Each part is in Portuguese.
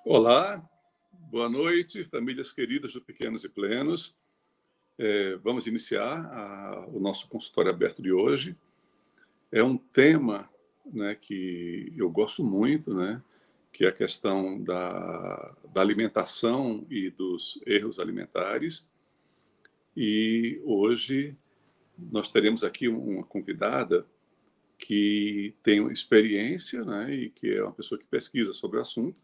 Olá, boa noite, famílias queridas do Pequenos e Plenos. Vamos iniciar o nosso consultório aberto de hoje. É um tema, né, que eu gosto muito, né, que é a questão da alimentação e dos erros alimentares. E hoje nós teremos aqui uma convidada que tem uma experiência, né, e que é uma pessoa que pesquisa sobre o assunto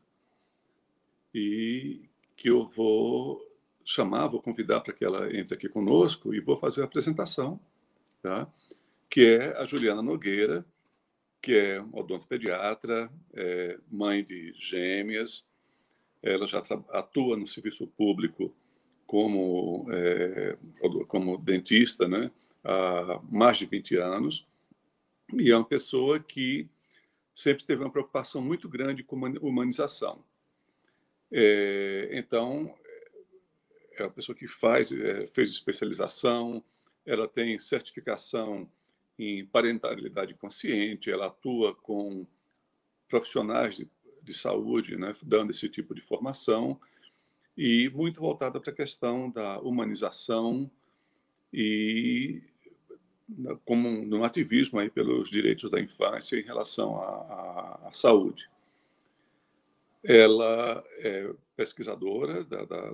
e que eu vou convidar para que ela entre aqui conosco e vou fazer a apresentação, tá? Que é a Juliana Nogueira, que é odontopediatra, mãe de gêmeas. Ela já atua no serviço público como dentista, né, há mais de 20 anos, e é uma pessoa que sempre teve uma preocupação muito grande com humanização. Então, é uma pessoa que fez especialização, ela tem certificação em parentalidade consciente, ela atua com profissionais de saúde, né, dando esse tipo de formação, e muito voltada para a questão da humanização e como no ativismo aí pelos direitos da infância em relação à saúde. Ela é pesquisadora,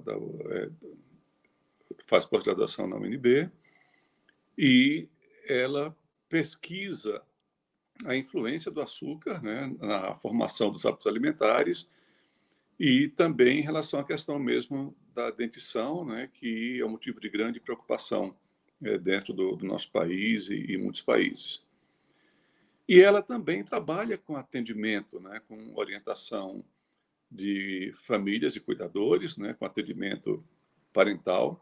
faz pós-graduação na UNB, e ela pesquisa a influência do açúcar, né, na formação dos hábitos alimentares e também em relação à questão mesmo da dentição, né, que é um motivo de grande preocupação dentro do nosso país e muitos países. E ela também trabalha com atendimento, né, com orientação de famílias e cuidadores, né, com atendimento parental,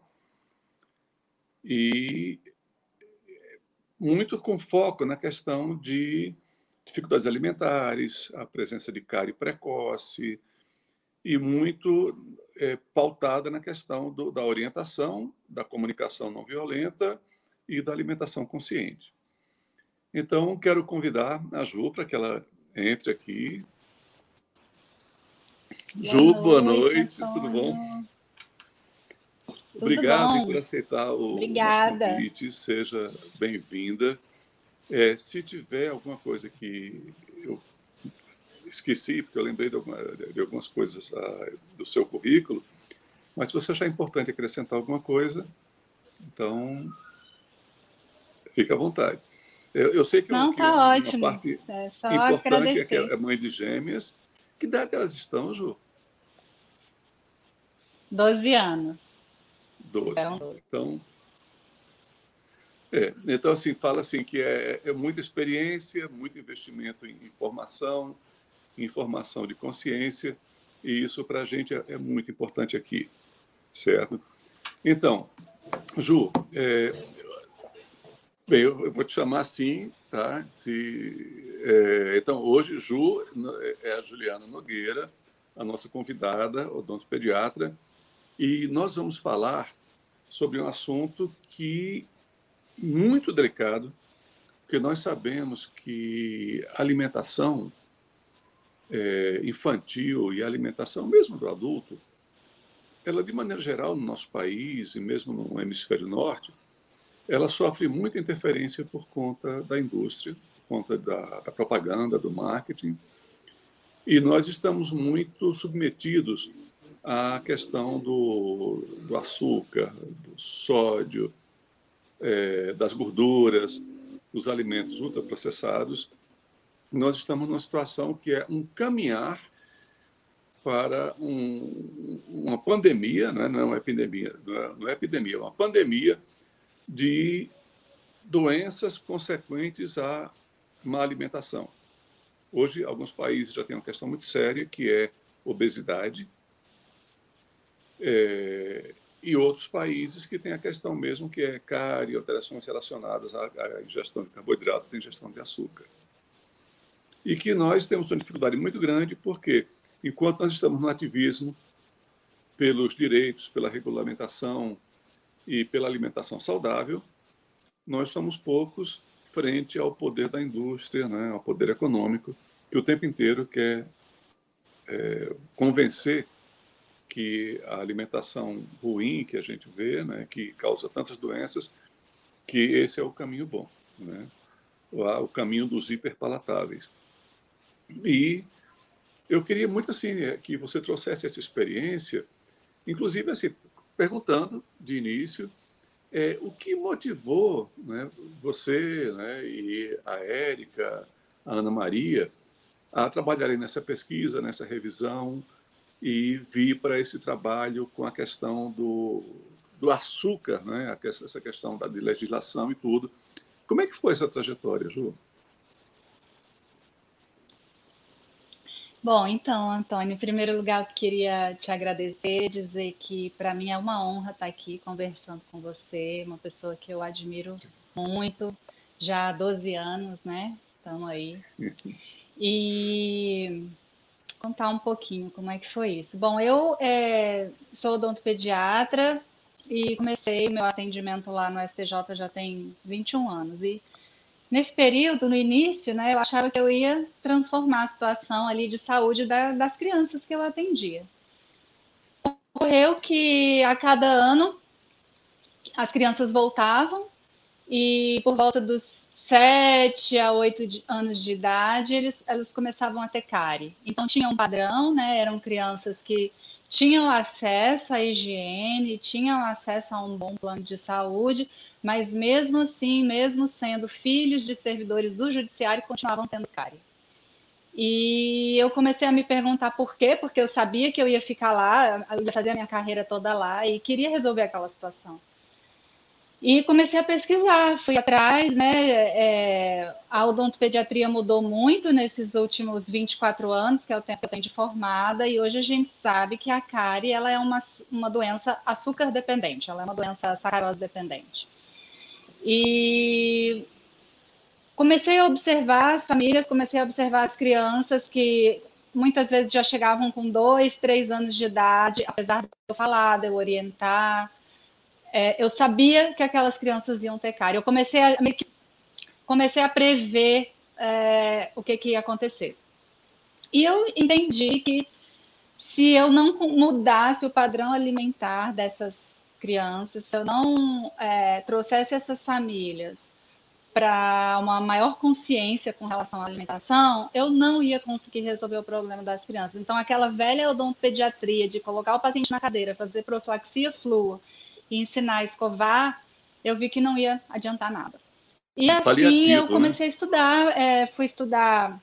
e muito com foco na questão de dificuldades alimentares, a presença de cárie precoce, e muito pautada na questão da orientação, da comunicação não violenta e da alimentação consciente. Então, quero convidar a Ju para que ela entre aqui. Boa Ju, boa noite, noite, tudo bom? Antônio. Tudo Obrigado por bom? aceitar o nosso Obrigada. convite, seja bem-vinda. Se tiver alguma coisa que eu esqueci, porque eu lembrei de algumas coisas do seu currículo, mas se você achar importante acrescentar alguma coisa, então fique à vontade. Eu sei Não, que tá uma ótimo. parte É só importante é que agradecer. é mãe de gêmeas. Que idade elas estão, Ju? 12 anos. 12. Tiveram 12. Então, assim, fala assim que é muita experiência, muito investimento em formação, em formação de consciência, e isso para a gente é muito importante aqui, certo? Então, Ju, bem, eu vou te chamar assim, tá? Então, hoje, Ju é a Juliana Nogueira, a nossa convidada, odontopediatra, e nós vamos falar sobre um assunto que muito delicado, porque nós sabemos que a alimentação infantil e a alimentação mesmo do adulto, ela de maneira geral no nosso país e mesmo no hemisfério norte, ela sofre muita interferência por conta da indústria, por conta da propaganda, do marketing, e nós estamos muito submetidos à questão do açúcar, do sódio, das gorduras, dos alimentos ultraprocessados. Nós estamos numa situação que é um caminhar para uma pandemia, né? Não é uma epidemia, não é epidemia, é uma pandemia de doenças consequentes à má alimentação. Hoje, alguns países já têm uma questão muito séria, que é obesidade, e outros países que têm a questão mesmo, que é cárie, alterações relacionadas à ingestão de carboidratos e ingestão de açúcar. E que nós temos uma dificuldade muito grande, porque enquanto nós estamos no ativismo pelos direitos, pela regulamentação e pela alimentação saudável, nós somos poucos frente ao poder da indústria, né, ao poder econômico, que o tempo inteiro quer convencer que a alimentação ruim que a gente vê, né, que causa tantas doenças, que esse é o caminho bom, né? O caminho dos hiperpalatáveis. E eu queria muito assim que você trouxesse essa experiência, inclusive assim, perguntando de início o que motivou, né, você, né, e a Érica, a Ana Maria, a trabalharem nessa pesquisa, nessa revisão e vir para esse trabalho com a questão do açúcar, né, essa questão de legislação e tudo. Como é que foi essa trajetória, Ju? Bom, então, Antônio, em primeiro lugar, eu queria te agradecer, dizer que para mim é uma honra estar aqui conversando com você, uma pessoa que eu admiro muito, já há 12 anos, né? Estamos aí. E contar um pouquinho como é que foi isso. Bom, eu sou odontopediatra e comecei meu atendimento lá no STJ já tem 21 anos. E nesse período, no início, né, eu achava que eu ia transformar a situação ali de saúde das crianças que eu atendia. Ocorreu que a cada ano as crianças voltavam e por volta dos 7 a 8 anos de idade elas começavam a ter cárie. Então tinha um padrão, né? Eram crianças que tinham acesso à higiene, tinham acesso a um bom plano de saúde, mas mesmo assim, mesmo sendo filhos de servidores do judiciário, continuavam tendo cárie. E eu comecei a me perguntar por quê, porque eu sabia que eu ia ficar lá, eu ia fazer a minha carreira toda lá e queria resolver aquela situação. E comecei a pesquisar, fui atrás, né? A odontopediatria mudou muito nesses últimos 24 anos, que é o tempo que eu tenho de formada, e hoje a gente sabe que a cárie ela é uma doença açúcar dependente, ela é uma doença sacarose dependente. E comecei a observar as famílias, comecei a observar as crianças que muitas vezes já chegavam com 2, 3 anos de idade, apesar de eu falar, de eu orientar. Eu sabia que aquelas crianças iam ter cárie. Eu comecei a prever o que ia acontecer. E eu entendi que se eu não mudasse o padrão alimentar dessas crianças, se eu não trouxesse essas famílias para uma maior consciência com relação à alimentação, eu não ia conseguir resolver o problema das crianças. Então, aquela velha odontopediatria de colocar o paciente na cadeira, fazer profilaxia flúor e ensinar a escovar, eu vi que não ia adiantar nada. E assim eu Paliativo, né? comecei a estudar, fui estudar.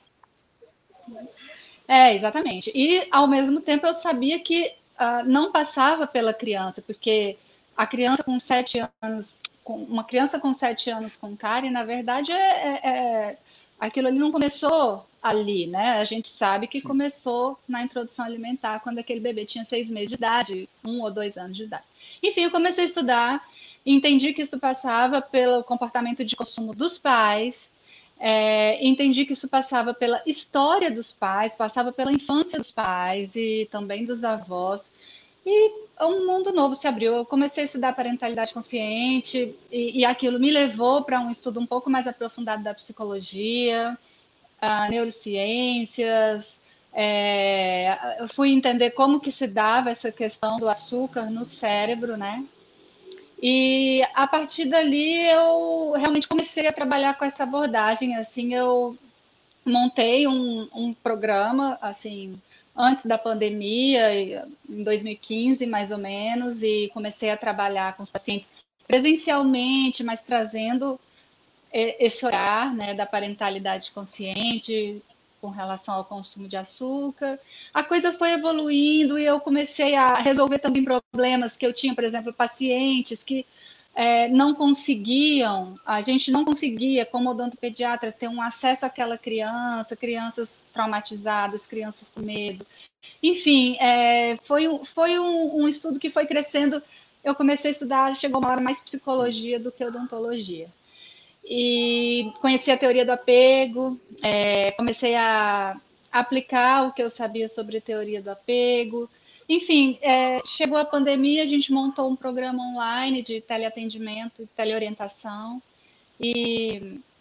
Exatamente. E ao mesmo tempo eu sabia que não passava pela criança, porque a criança com 7 anos, uma criança com 7 anos com cárie, na verdade, aquilo ali não começou ali, né? A gente sabe que Sim. começou na introdução alimentar, quando aquele bebê tinha 6 meses de idade, 1 ou 2 anos de idade. Enfim, eu comecei a estudar, entendi que isso passava pelo comportamento de consumo dos pais, entendi que isso passava pela história dos pais, passava pela infância dos pais e também dos avós. E um mundo novo se abriu. Eu comecei a estudar parentalidade consciente e aquilo me levou para um estudo um pouco mais aprofundado da psicologia, neurociências. Eu fui entender como que se dava essa questão do açúcar no cérebro, né? E a partir dali eu realmente comecei a trabalhar com essa abordagem. Assim, eu montei um programa assim antes da pandemia, em 2015 mais ou menos, e comecei a trabalhar com os pacientes presencialmente, mas trazendo esse olhar, né, da parentalidade consciente com relação ao consumo de açúcar. A coisa foi evoluindo e eu comecei a resolver também problemas que eu tinha, por exemplo, pacientes que não conseguiam, a gente não conseguia, como odontopediatra, ter um acesso àquela criança, crianças traumatizadas, crianças com medo. Enfim, foi um estudo que foi crescendo. Eu comecei a estudar, chegou uma hora mais psicologia do que odontologia. E conheci a teoria do apego, comecei a aplicar o que eu sabia sobre teoria do apego. Enfim, chegou a pandemia, a gente montou um programa online de teleatendimento, teleorientação, e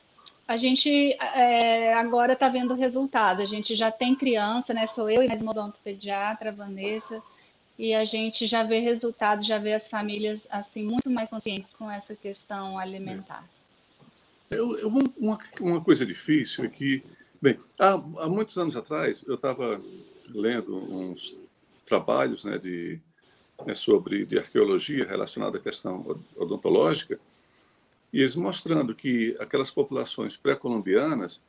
A gente agora está vendo o resultado. A gente já tem criança, né? Sou eu e mais uma odontopediatra, a Vanessa, e a gente já vê resultados, já vê as famílias assim muito mais conscientes com essa questão alimentar. Uma coisa difícil é que, bem, há muitos anos atrás eu estava lendo uns trabalhos, né, de arqueologia relacionada à questão odontológica, e eles mostrando que aquelas populações pré-colombianas,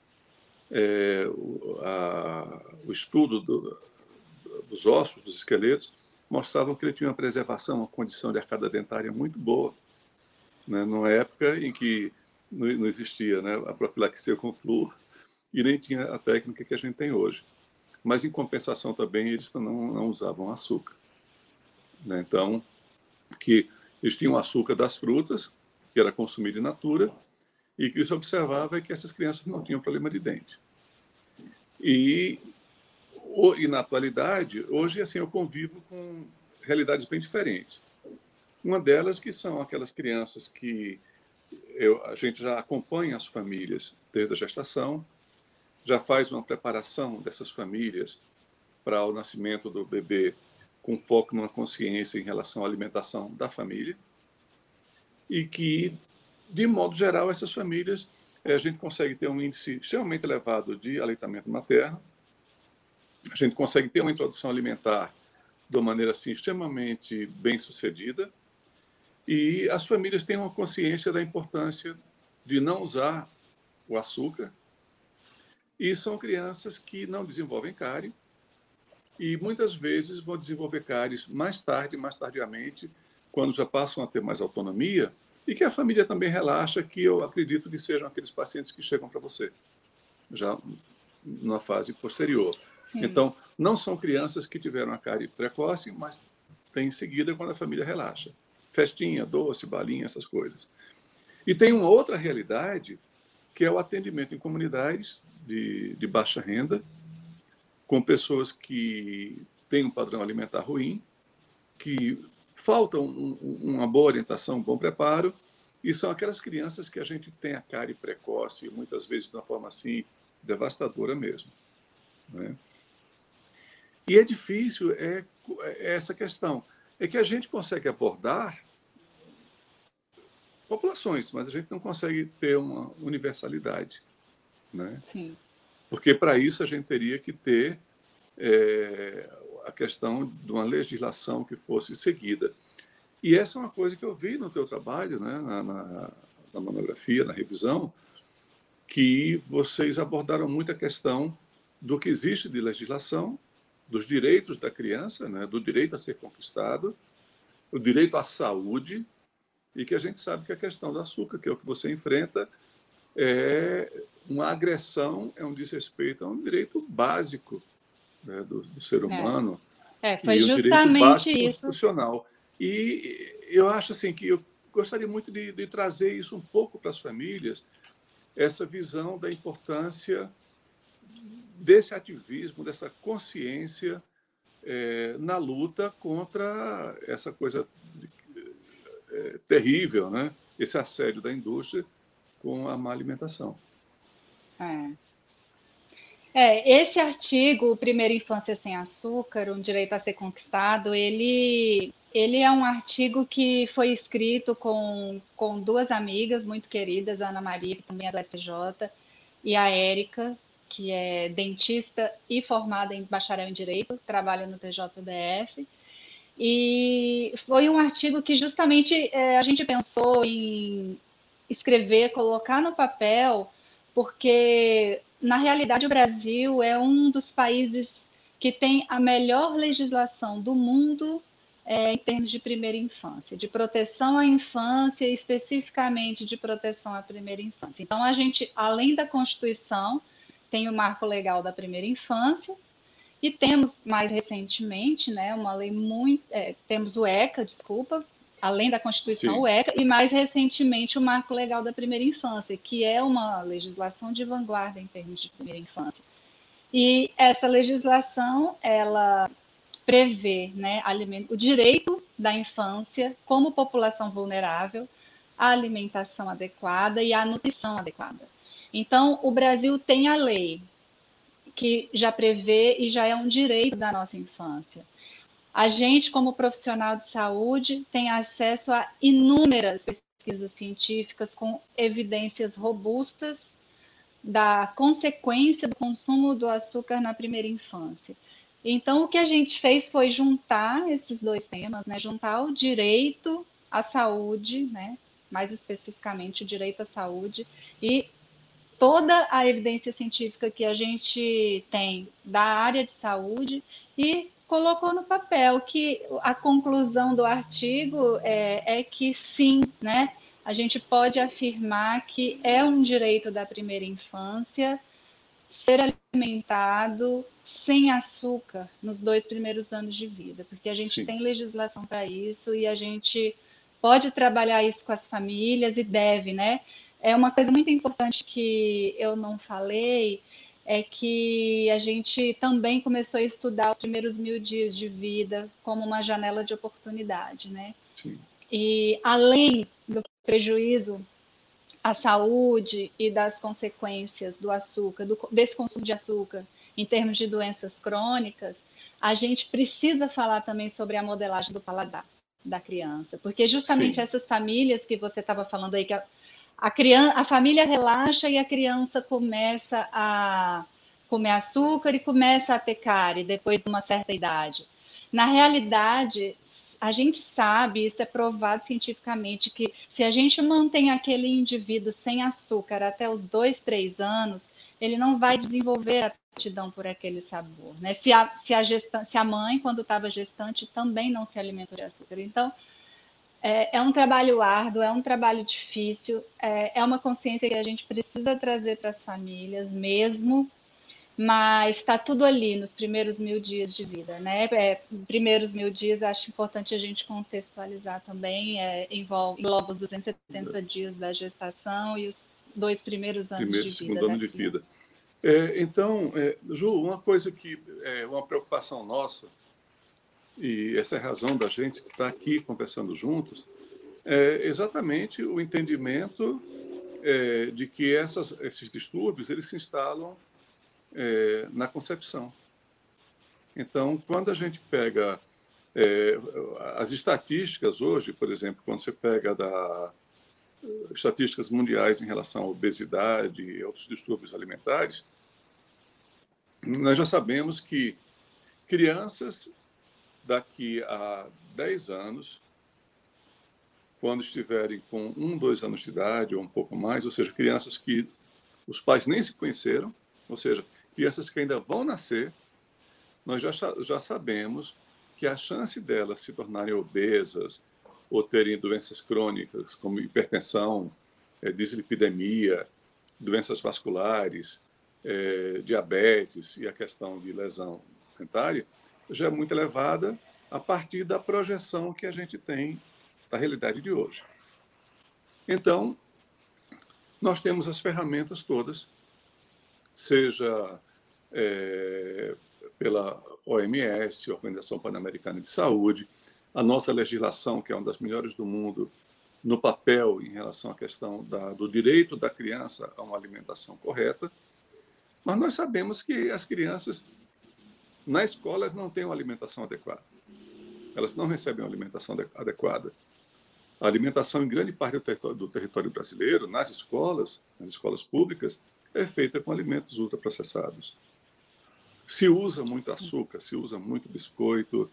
o estudo dos ossos, dos esqueletos, mostravam que ele tinha uma preservação, uma condição de arcada dentária muito boa, né, numa época em que não existia, né, a profilaxia com flúor e nem tinha a técnica que a gente tem hoje. Mas, em compensação, também eles não usavam açúcar, né? Então, que eles tinham açúcar das frutas, que era consumido in natura, e que se observava é que essas crianças não tinham problema de dente. E na atualidade, hoje, assim, eu convivo com realidades bem diferentes. Uma delas que são aquelas crianças que a gente já acompanha as famílias desde a gestação, já faz uma preparação dessas famílias para o nascimento do bebê com foco numa consciência em relação à alimentação da família e que, de modo geral, essas famílias, a gente consegue ter um índice extremamente elevado de aleitamento materno, a gente consegue ter uma introdução alimentar de uma maneira assim extremamente bem sucedida e as famílias têm uma consciência da importância de não usar o açúcar e são crianças que não desenvolvem cárie e muitas vezes vão desenvolver cáries mais tarde, mais tardiamente, quando já passam a ter mais autonomia e que a família também relaxa, que eu acredito que sejam aqueles pacientes que chegam para você, já na fase posterior. Sim. Então, não são crianças que tiveram a cárie precoce, mas tem em seguida quando a família relaxa. Festinha, doce, balinha, essas coisas. E tem uma outra realidade, que é o atendimento em comunidades de baixa renda, com pessoas que têm um padrão alimentar ruim, que falta uma boa orientação, um bom preparo, e são aquelas crianças que a gente tem a cárie precoce, muitas vezes de uma forma assim devastadora mesmo, né? E é difícil essa questão, é que a gente consegue abordar populações, mas a gente não consegue ter uma universalidade, né? Sim. Porque para isso a gente teria que ter a questão de uma legislação que fosse seguida. E essa é uma coisa que eu vi no teu trabalho, né, na monografia, na revisão, que vocês abordaram muito a questão do que existe de legislação, dos direitos da criança, né, do direito a ser conquistado, o direito à saúde, e que a gente sabe que a questão do açúcar, que é o que você enfrenta, é uma agressão, é um desrespeito a um direito básico, né, do ser humano, foi e um direito justamente básico isso. constitucional. E eu acho assim que eu gostaria muito de trazer isso um pouco para as famílias, essa visão da importância desse ativismo, dessa consciência na luta contra essa coisa terrível, né? Esse assédio da indústria com a má alimentação. Esse artigo, Primeira Infância Sem Açúcar, um direito a ser conquistado, ele é um artigo que foi escrito com duas amigas muito queridas, a Ana Maria, que também é do STJ, e a Érica, que é dentista e formada em bacharel em Direito, trabalha no TJDF. E foi um artigo que justamente a gente pensou em escrever, colocar no papel, porque na realidade o Brasil é um dos países que tem a melhor legislação do mundo em termos de primeira infância, de proteção à infância, especificamente de proteção à primeira infância. Então a gente, além da Constituição, tem o Marco Legal da Primeira Infância, e temos mais recentemente, né, uma lei muito. Temos o ECA, desculpa, além da Constituição, Sim. o ECA, e mais recentemente o Marco Legal da Primeira Infância, que é uma legislação de vanguarda em termos de primeira infância. E essa legislação, ela prevê, né, o direito da infância como população vulnerável, à alimentação adequada e à nutrição adequada. Então, o Brasil tem a lei que já prevê e já é um direito da nossa infância. A gente, como profissional de saúde, tem acesso a inúmeras pesquisas científicas com evidências robustas da consequência do consumo do açúcar na primeira infância. Então, o que a gente fez foi juntar esses dois temas, né? Juntar o direito à saúde, né? Mais especificamente o direito à saúde, e toda a evidência científica que a gente tem da área de saúde e colocou no papel que a conclusão do artigo é que sim, né? A gente pode afirmar que é um direito da primeira infância ser alimentado sem açúcar nos 2 primeiros anos de vida, porque a gente Sim, tem legislação para isso e a gente pode trabalhar isso com as famílias e deve, né? É uma coisa muito importante que eu não falei, é que a gente também começou a estudar os primeiros 1.000 dias de vida como uma janela de oportunidade, né? sim, E além do prejuízo à saúde e das consequências do açúcar, desse consumo de açúcar em termos de doenças crônicas, a gente precisa falar também sobre a modelagem do paladar da criança, porque justamente sim, essas famílias que você estava falando aí, que a família relaxa e a criança começa a comer açúcar e começa a ter cárie depois de uma certa idade. Na realidade, a gente sabe, isso é provado cientificamente, que se a gente mantém aquele indivíduo sem açúcar até os 2, 3 anos, ele não vai desenvolver aptidão por aquele sabor. Né? Se a mãe, quando estava gestante, também não se alimentou de açúcar. Então, é um trabalho árduo, é um trabalho difícil, é uma consciência que a gente precisa trazer para as famílias mesmo, mas está tudo ali nos primeiros 1.000 dias de vida, né? Primeiros 1.000 dias, acho importante a gente contextualizar também, engloba os 270 dias da gestação e os 2 primeiros anos primeiro de e vida segundo da ano de vida. criança. Então, Ju, uma coisa que é uma preocupação nossa, e essa é a razão da gente estar aqui conversando juntos, é exatamente o entendimento de que esses distúrbios eles se instalam na concepção. Então, quando a gente pega é, as estatísticas hoje, por exemplo, quando você pega estatísticas mundiais em relação à obesidade e outros distúrbios alimentares, nós já sabemos que crianças daqui a 10 anos, quando estiverem com 2 anos de idade ou um pouco mais, ou seja, crianças que os pais nem se conheceram, ou seja, crianças que ainda vão nascer, nós já sabemos que a chance delas se tornarem obesas ou terem doenças crônicas como hipertensão, dislipidemia, doenças vasculares, diabetes e a questão de lesão dentária já é muito elevada a partir da projeção que a gente tem da realidade de hoje. Então, nós temos as ferramentas todas, seja pela OMS, Organização Pan-Americana de Saúde, a nossa legislação, que é uma das melhores do mundo, no papel em relação à questão do direito da criança a uma alimentação correta, mas nós sabemos que as crianças na escola elas não têm uma alimentação adequada. Elas não recebem uma alimentação adequada. A alimentação em grande parte do território brasileiro, nas escolas públicas, é feita com alimentos ultraprocessados. Se usa muito açúcar, se usa muito biscoito,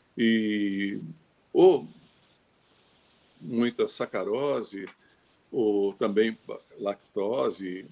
ou muita sacarose, ou também lactose,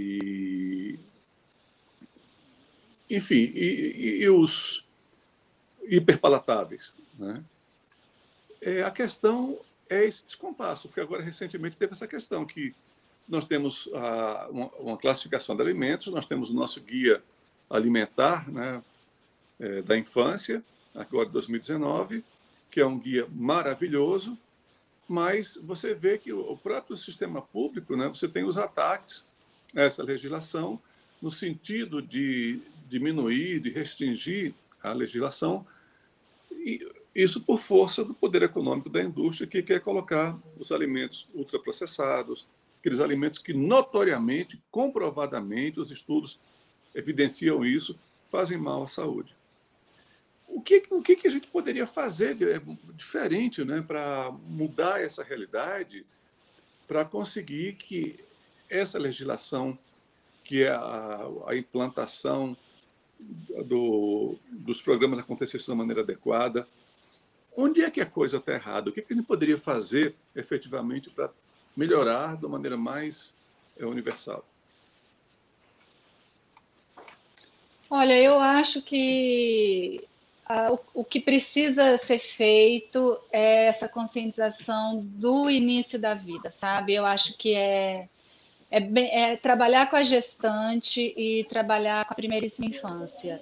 enfim, e os hiperpalatáveis. Né? A questão é esse descompasso, porque agora recentemente teve essa questão que nós temos uma classificação de alimentos, nós temos o nosso guia alimentar, né, da infância, agora de 2019, que é um guia maravilhoso, mas você vê que o próprio sistema público, né, você tem os ataques a essa legislação no sentido de diminuir, de restringir a legislação, e isso por força do poder econômico da indústria que quer colocar os alimentos ultraprocessados, aqueles alimentos que notoriamente, comprovadamente, os estudos evidenciam isso, fazem mal à saúde. O que a gente poderia fazer diferente, né, para mudar essa realidade, para conseguir que essa legislação, que é a implantação dos programas acontecessem de uma maneira adequada, onde é que a coisa está errada? O que a gente poderia fazer efetivamente para melhorar de uma maneira mais universal? Olha, eu acho que o que precisa ser feito é essa conscientização do início da vida, sabe? Eu acho que é trabalhar com a gestante e trabalhar com a primeiríssima infância.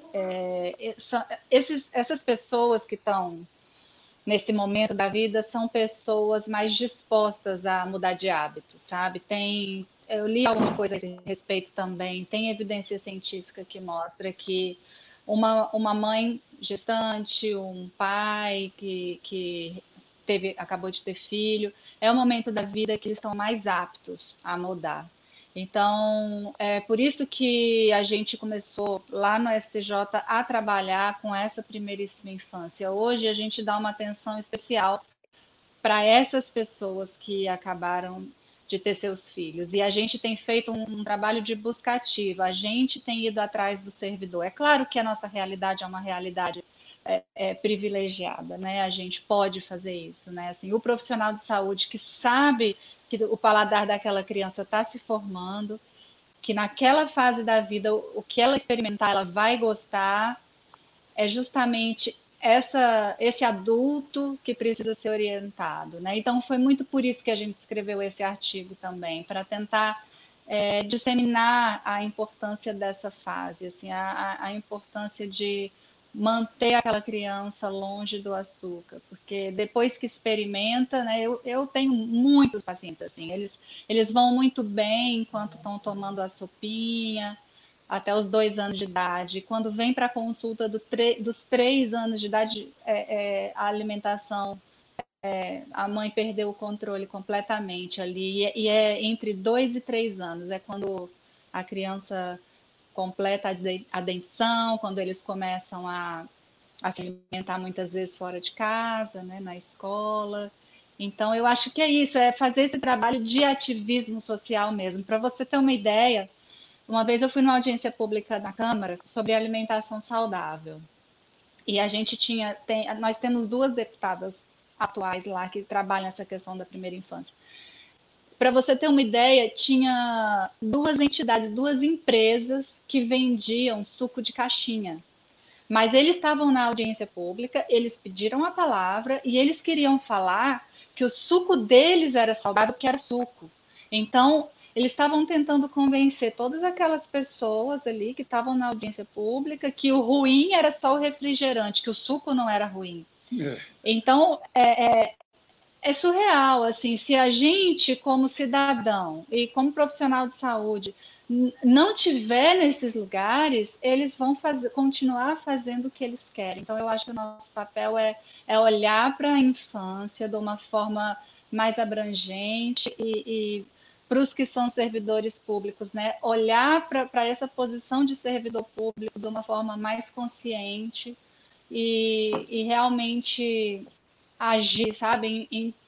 Essas pessoas que estão nesse momento da vida são pessoas mais dispostas a mudar de hábito, sabe? Eu li alguma coisa a esse respeito também, tem evidência científica que mostra que uma mãe gestante, um pai que acabou de ter filho, é o momento da vida que eles estão mais aptos a mudar. Então, é por isso que a gente começou lá no STJ a trabalhar com essa primeiríssima infância. Hoje a gente dá uma atenção especial para essas pessoas que acabaram de ter seus filhos. E a gente tem feito um trabalho de busca ativa, a gente tem ido atrás do servidor. É claro que a nossa realidade é uma realidade privilegiada, né? A gente pode fazer isso, né? Assim, o profissional de saúde que sabe que o paladar daquela criança está se formando, que naquela fase da vida o que ela experimentar ela vai gostar, é justamente esse adulto que precisa ser orientado, né? Então foi muito por isso que a gente escreveu esse artigo também, para tentar disseminar a importância dessa fase, assim, a importância de manter aquela criança longe do açúcar, porque depois que experimenta, né, eu tenho muitos pacientes assim, eles vão muito bem enquanto estão tomando a sopinha, até os 2 anos de idade. Quando vem para a consulta dos 3 anos de idade, a alimentação, a mãe perdeu o controle completamente ali, e é entre 2 e 3 anos, é quando a criança completa a dentição, quando eles começam a se alimentar muitas vezes fora de casa, né, na escola. Então, eu acho que é isso, é fazer esse trabalho de ativismo social mesmo. Para você ter uma ideia, uma vez eu fui numa audiência pública na Câmara sobre alimentação saudável. E a gente nós temos 2 deputadas atuais lá que trabalham essa questão da primeira infância. Para você ter uma ideia, tinha 2 entidades, 2 empresas que vendiam suco de caixinha. Mas eles estavam na audiência pública, eles pediram a palavra e eles queriam falar que o suco deles era saudável, porque era suco. Então, eles estavam tentando convencer todas aquelas pessoas ali que estavam na audiência pública que o ruim era só o refrigerante, que o suco não era ruim. É, Então, é surreal, assim, se a gente, como cidadão e como profissional de saúde, não tiver nesses lugares, eles vão continuar fazendo o que eles querem. Então, eu acho que o nosso papel é olhar para a infância de uma forma mais abrangente e para os que são servidores públicos, né? Olhar para essa posição de servidor público de uma forma mais consciente e realmente agir, sabe,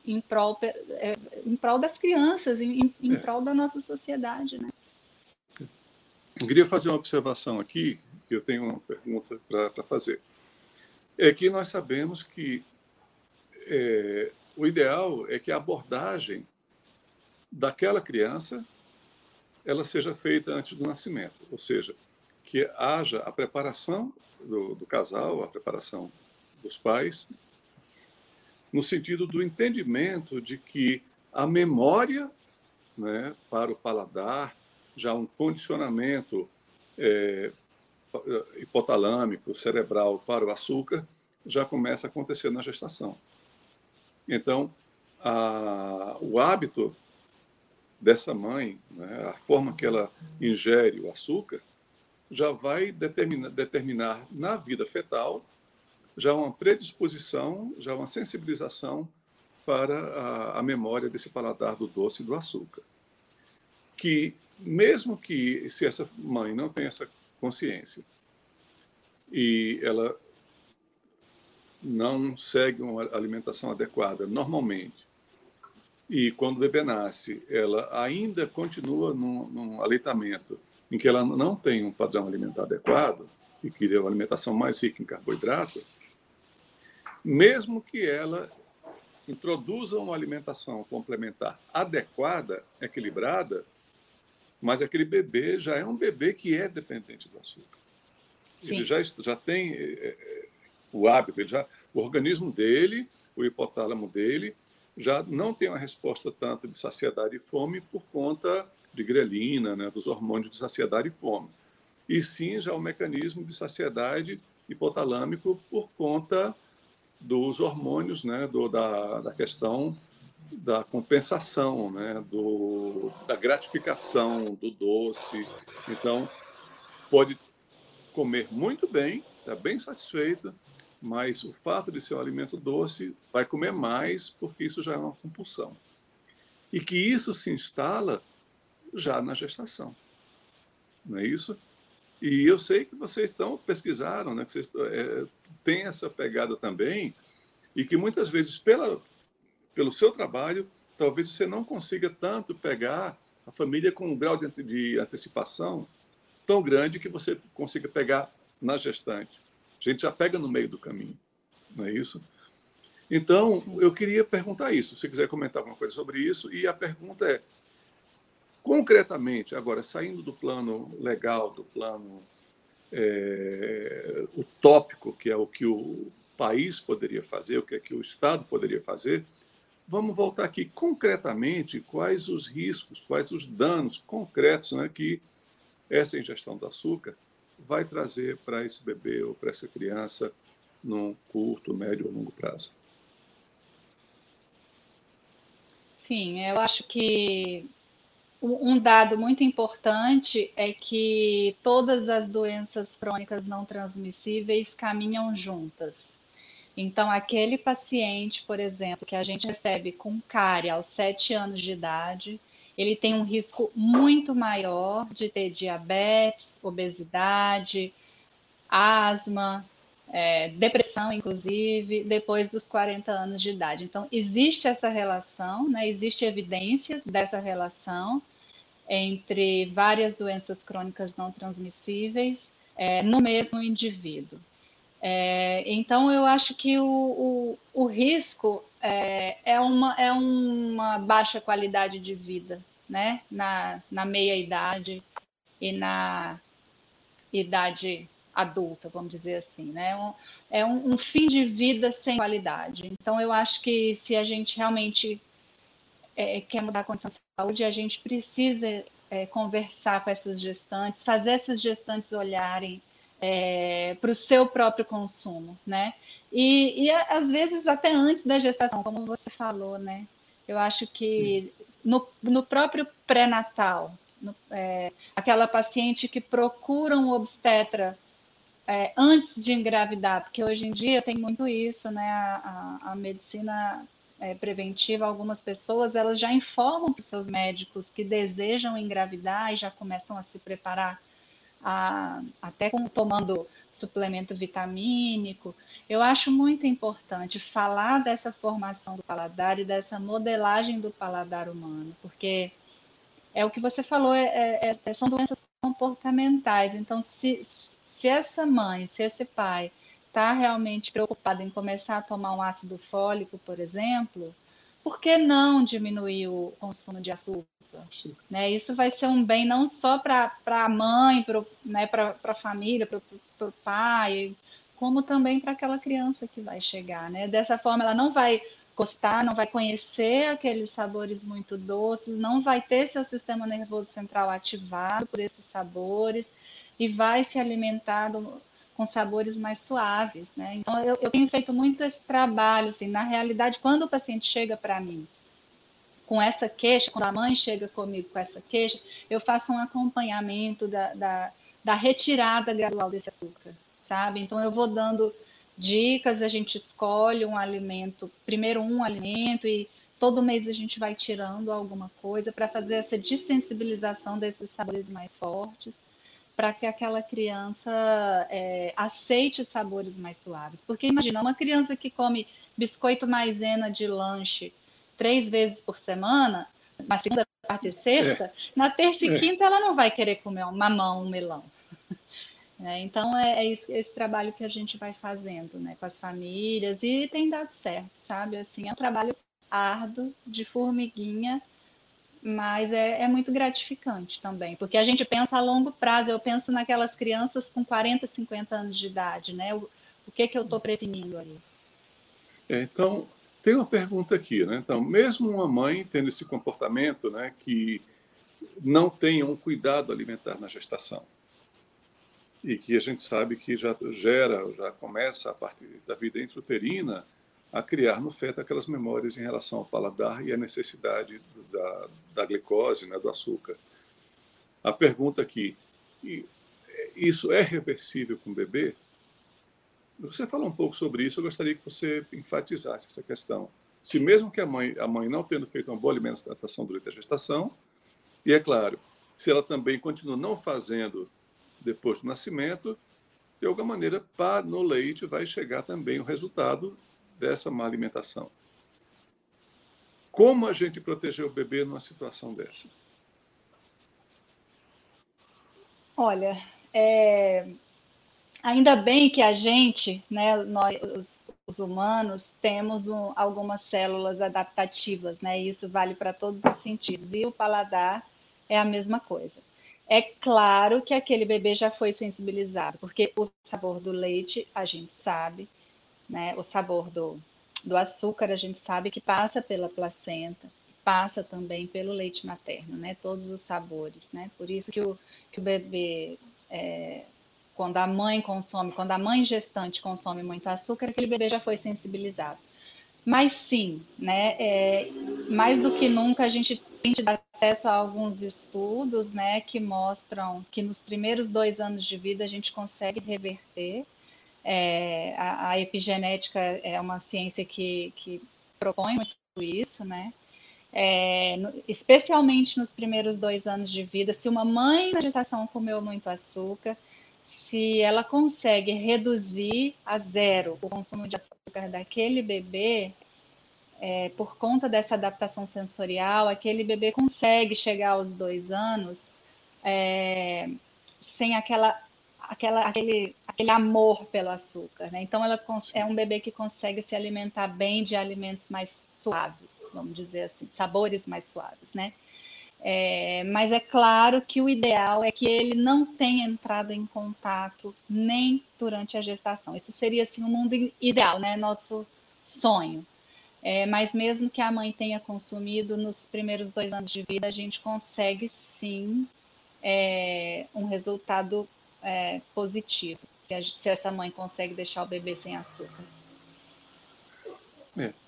em prol das crianças, em é. prol da nossa sociedade, né? Eu queria fazer uma observação aqui, que eu tenho uma pergunta para fazer. É que nós sabemos que o ideal é que a abordagem daquela criança ela seja feita antes do nascimento, ou seja, que haja a preparação do casal, a preparação dos pais, no sentido do entendimento de que a memória, né, para o paladar, já um condicionamento hipotalâmico, cerebral para o açúcar, já começa a acontecer na gestação. Então, o hábito dessa mãe, né, a forma que ela ingere o açúcar, já vai determinar na vida fetal já uma predisposição, já uma sensibilização para a memória desse paladar do doce e do açúcar. que, mesmo que se essa mãe não tem essa consciência e ela não segue uma alimentação adequada normalmente, e quando o bebê nasce, ela ainda continua num aleitamento em que ela não tem um padrão alimentar adequado, e que é uma alimentação mais rica em carboidrato, mesmo que ela introduza uma alimentação complementar adequada, equilibrada, mas aquele bebê já é um bebê que é dependente do açúcar. Ele Sim. já tem o hábito, o organismo dele, o hipotálamo dele, já não tem uma resposta tanto de saciedade e fome por conta de grelina, né, dos hormônios de saciedade e fome. E sim já o mecanismo de saciedade hipotalâmico por conta dos hormônios, né, da questão da compensação, né, da gratificação do doce. Então, pode comer muito bem, está bem satisfeito, mas o fato de ser um alimento doce vai comer mais porque isso já é uma compulsão. E que isso se instala já na gestação, não é isso? E eu sei que vocês pesquisaram, né, que vocês têm essa pegada também, e que muitas vezes, pelo seu trabalho, talvez você não consiga tanto pegar a família com um grau de antecipação tão grande que você consiga pegar na gestante. A gente já pega no meio do caminho, não é isso? Então, Sim. eu queria perguntar isso, se você quiser comentar alguma coisa sobre isso, e a pergunta é, concretamente, agora, saindo do plano legal, do plano utópico, que é o que o país poderia fazer, o que é que o Estado poderia fazer, vamos voltar aqui concretamente quais os riscos, quais os danos concretos, né, que essa ingestão do açúcar vai trazer para esse bebê ou para essa criança num curto, médio ou longo prazo. Sim, eu acho que um dado muito importante é que todas as doenças crônicas não transmissíveis caminham juntas. Então, aquele paciente, por exemplo, que a gente recebe com cárie aos 7 anos de idade, ele tem um risco muito maior de ter diabetes, obesidade, asma, depressão, inclusive, depois dos 40 anos de idade. Então, existe essa relação, né? Existe evidência dessa relação entre várias doenças crônicas não transmissíveis no mesmo indivíduo. Então, eu acho que o risco é uma baixa qualidade de vida, né? Na meia-idade e na idade adulta, vamos dizer assim, né? Um fim de vida sem qualidade. Então, eu acho que se a gente realmente quer mudar a condição de saúde, a gente precisa conversar com essas gestantes, fazer essas gestantes olharem para o seu próprio consumo, né? E às vezes até antes da gestação, como você falou, né? Eu acho Sim. que no próprio pré-natal, aquela paciente que procura um obstetra antes de engravidar, porque hoje em dia tem muito isso, né? A medicina preventiva, algumas pessoas elas já informam para os seus médicos que desejam engravidar e já começam a se preparar até tomando suplemento vitamínico. Eu acho muito importante falar dessa formação do paladar e dessa modelagem do paladar humano, porque é o que você falou, são doenças comportamentais. Então, se essa mãe, se esse pai está realmente preocupado em começar a tomar um ácido fólico, por exemplo, por que não diminuir o consumo de açúcar? Sim. Né? Isso vai ser um bem não só para a mãe, né, para a família, para o pai, como também para aquela criança que vai chegar. Né? Dessa forma, ela não vai gostar, não vai conhecer aqueles sabores muito doces, não vai ter seu sistema nervoso central ativado por esses sabores e vai se alimentar com sabores mais suaves, né? Então, eu tenho feito muito esse trabalho, assim, na realidade, quando o paciente chega para mim com essa queixa, quando a mãe chega comigo com essa queixa, eu faço um acompanhamento da retirada gradual desse açúcar, sabe? Então, eu vou dando dicas, a gente escolhe um alimento, primeiro um alimento, e todo mês a gente vai tirando alguma coisa para fazer essa dessensibilização desses sabores mais fortes, para que aquela criança aceite os sabores mais suaves. Porque imagina, uma criança que come biscoito maisena de lanche 3 vezes por semana, na segunda, quarta e É, sexta, na terça e é. quinta ela não vai querer comer um mamão, um melão. Então esse trabalho que a gente vai fazendo, né, com as famílias e tem dado certo, sabe? Assim, é um trabalho árduo, de formiguinha, mas é muito gratificante também, porque a gente pensa a longo prazo. Eu penso naquelas crianças com 40, 50 anos de idade, né? O que que eu estou prevenindo ali? Então, tem uma pergunta aqui, né? Então, mesmo uma mãe tendo esse comportamento, né, que não tenha um cuidado alimentar na gestação, e que a gente sabe que já começa a partir da vida intrauterina a criar no feto aquelas memórias em relação ao paladar e à necessidade da glicose, né, do açúcar. A pergunta aqui, isso é reversível com o bebê? Você falou um pouco sobre isso, eu gostaria que você enfatizasse essa questão. Se mesmo que a mãe não tendo feito uma boa alimentação durante a gestação, e é claro, se ela também continua não fazendo depois do nascimento, de alguma maneira, no leite vai chegar também o resultado dessa má alimentação. Como a gente proteger o bebê numa situação dessa? Olha, ainda bem que a gente, né, nós, os humanos, temos algumas células adaptativas, né? E isso vale para todos os sentidos. E o paladar é a mesma coisa. É claro que aquele bebê já foi sensibilizado, porque o sabor do leite a gente sabe, né? O sabor do açúcar a gente sabe que passa pela placenta, passa também pelo leite materno, né? Todos os sabores, né? Por isso que o bebê quando a mãe consome, quando a mãe gestante consome muito açúcar, aquele bebê já foi sensibilizado. Mas sim, né, mais do que nunca a gente tem tido acesso a alguns estudos, né, que mostram que nos primeiros 2 anos de vida a gente consegue reverter. A epigenética é uma ciência que propõe muito isso, né? Especialmente nos primeiros 2 anos de vida, se uma mãe na gestação comeu muito açúcar, se ela consegue reduzir a zero o consumo de açúcar daquele bebê, por conta dessa adaptação sensorial, aquele bebê consegue chegar aos 2 anos sem aquele amor pelo açúcar, né? Então, ela é Sim. um bebê que consegue se alimentar bem de alimentos mais suaves, vamos dizer assim, sabores mais suaves, né? Mas é claro que o ideal é que ele não tenha entrado em contato nem durante a gestação. Isso seria assim um mundo ideal, né? Nosso sonho. Mas mesmo que a mãe tenha consumido nos primeiros 2 anos de vida, a gente consegue sim um resultado positivo, se essa mãe consegue deixar o bebê sem açúcar. É.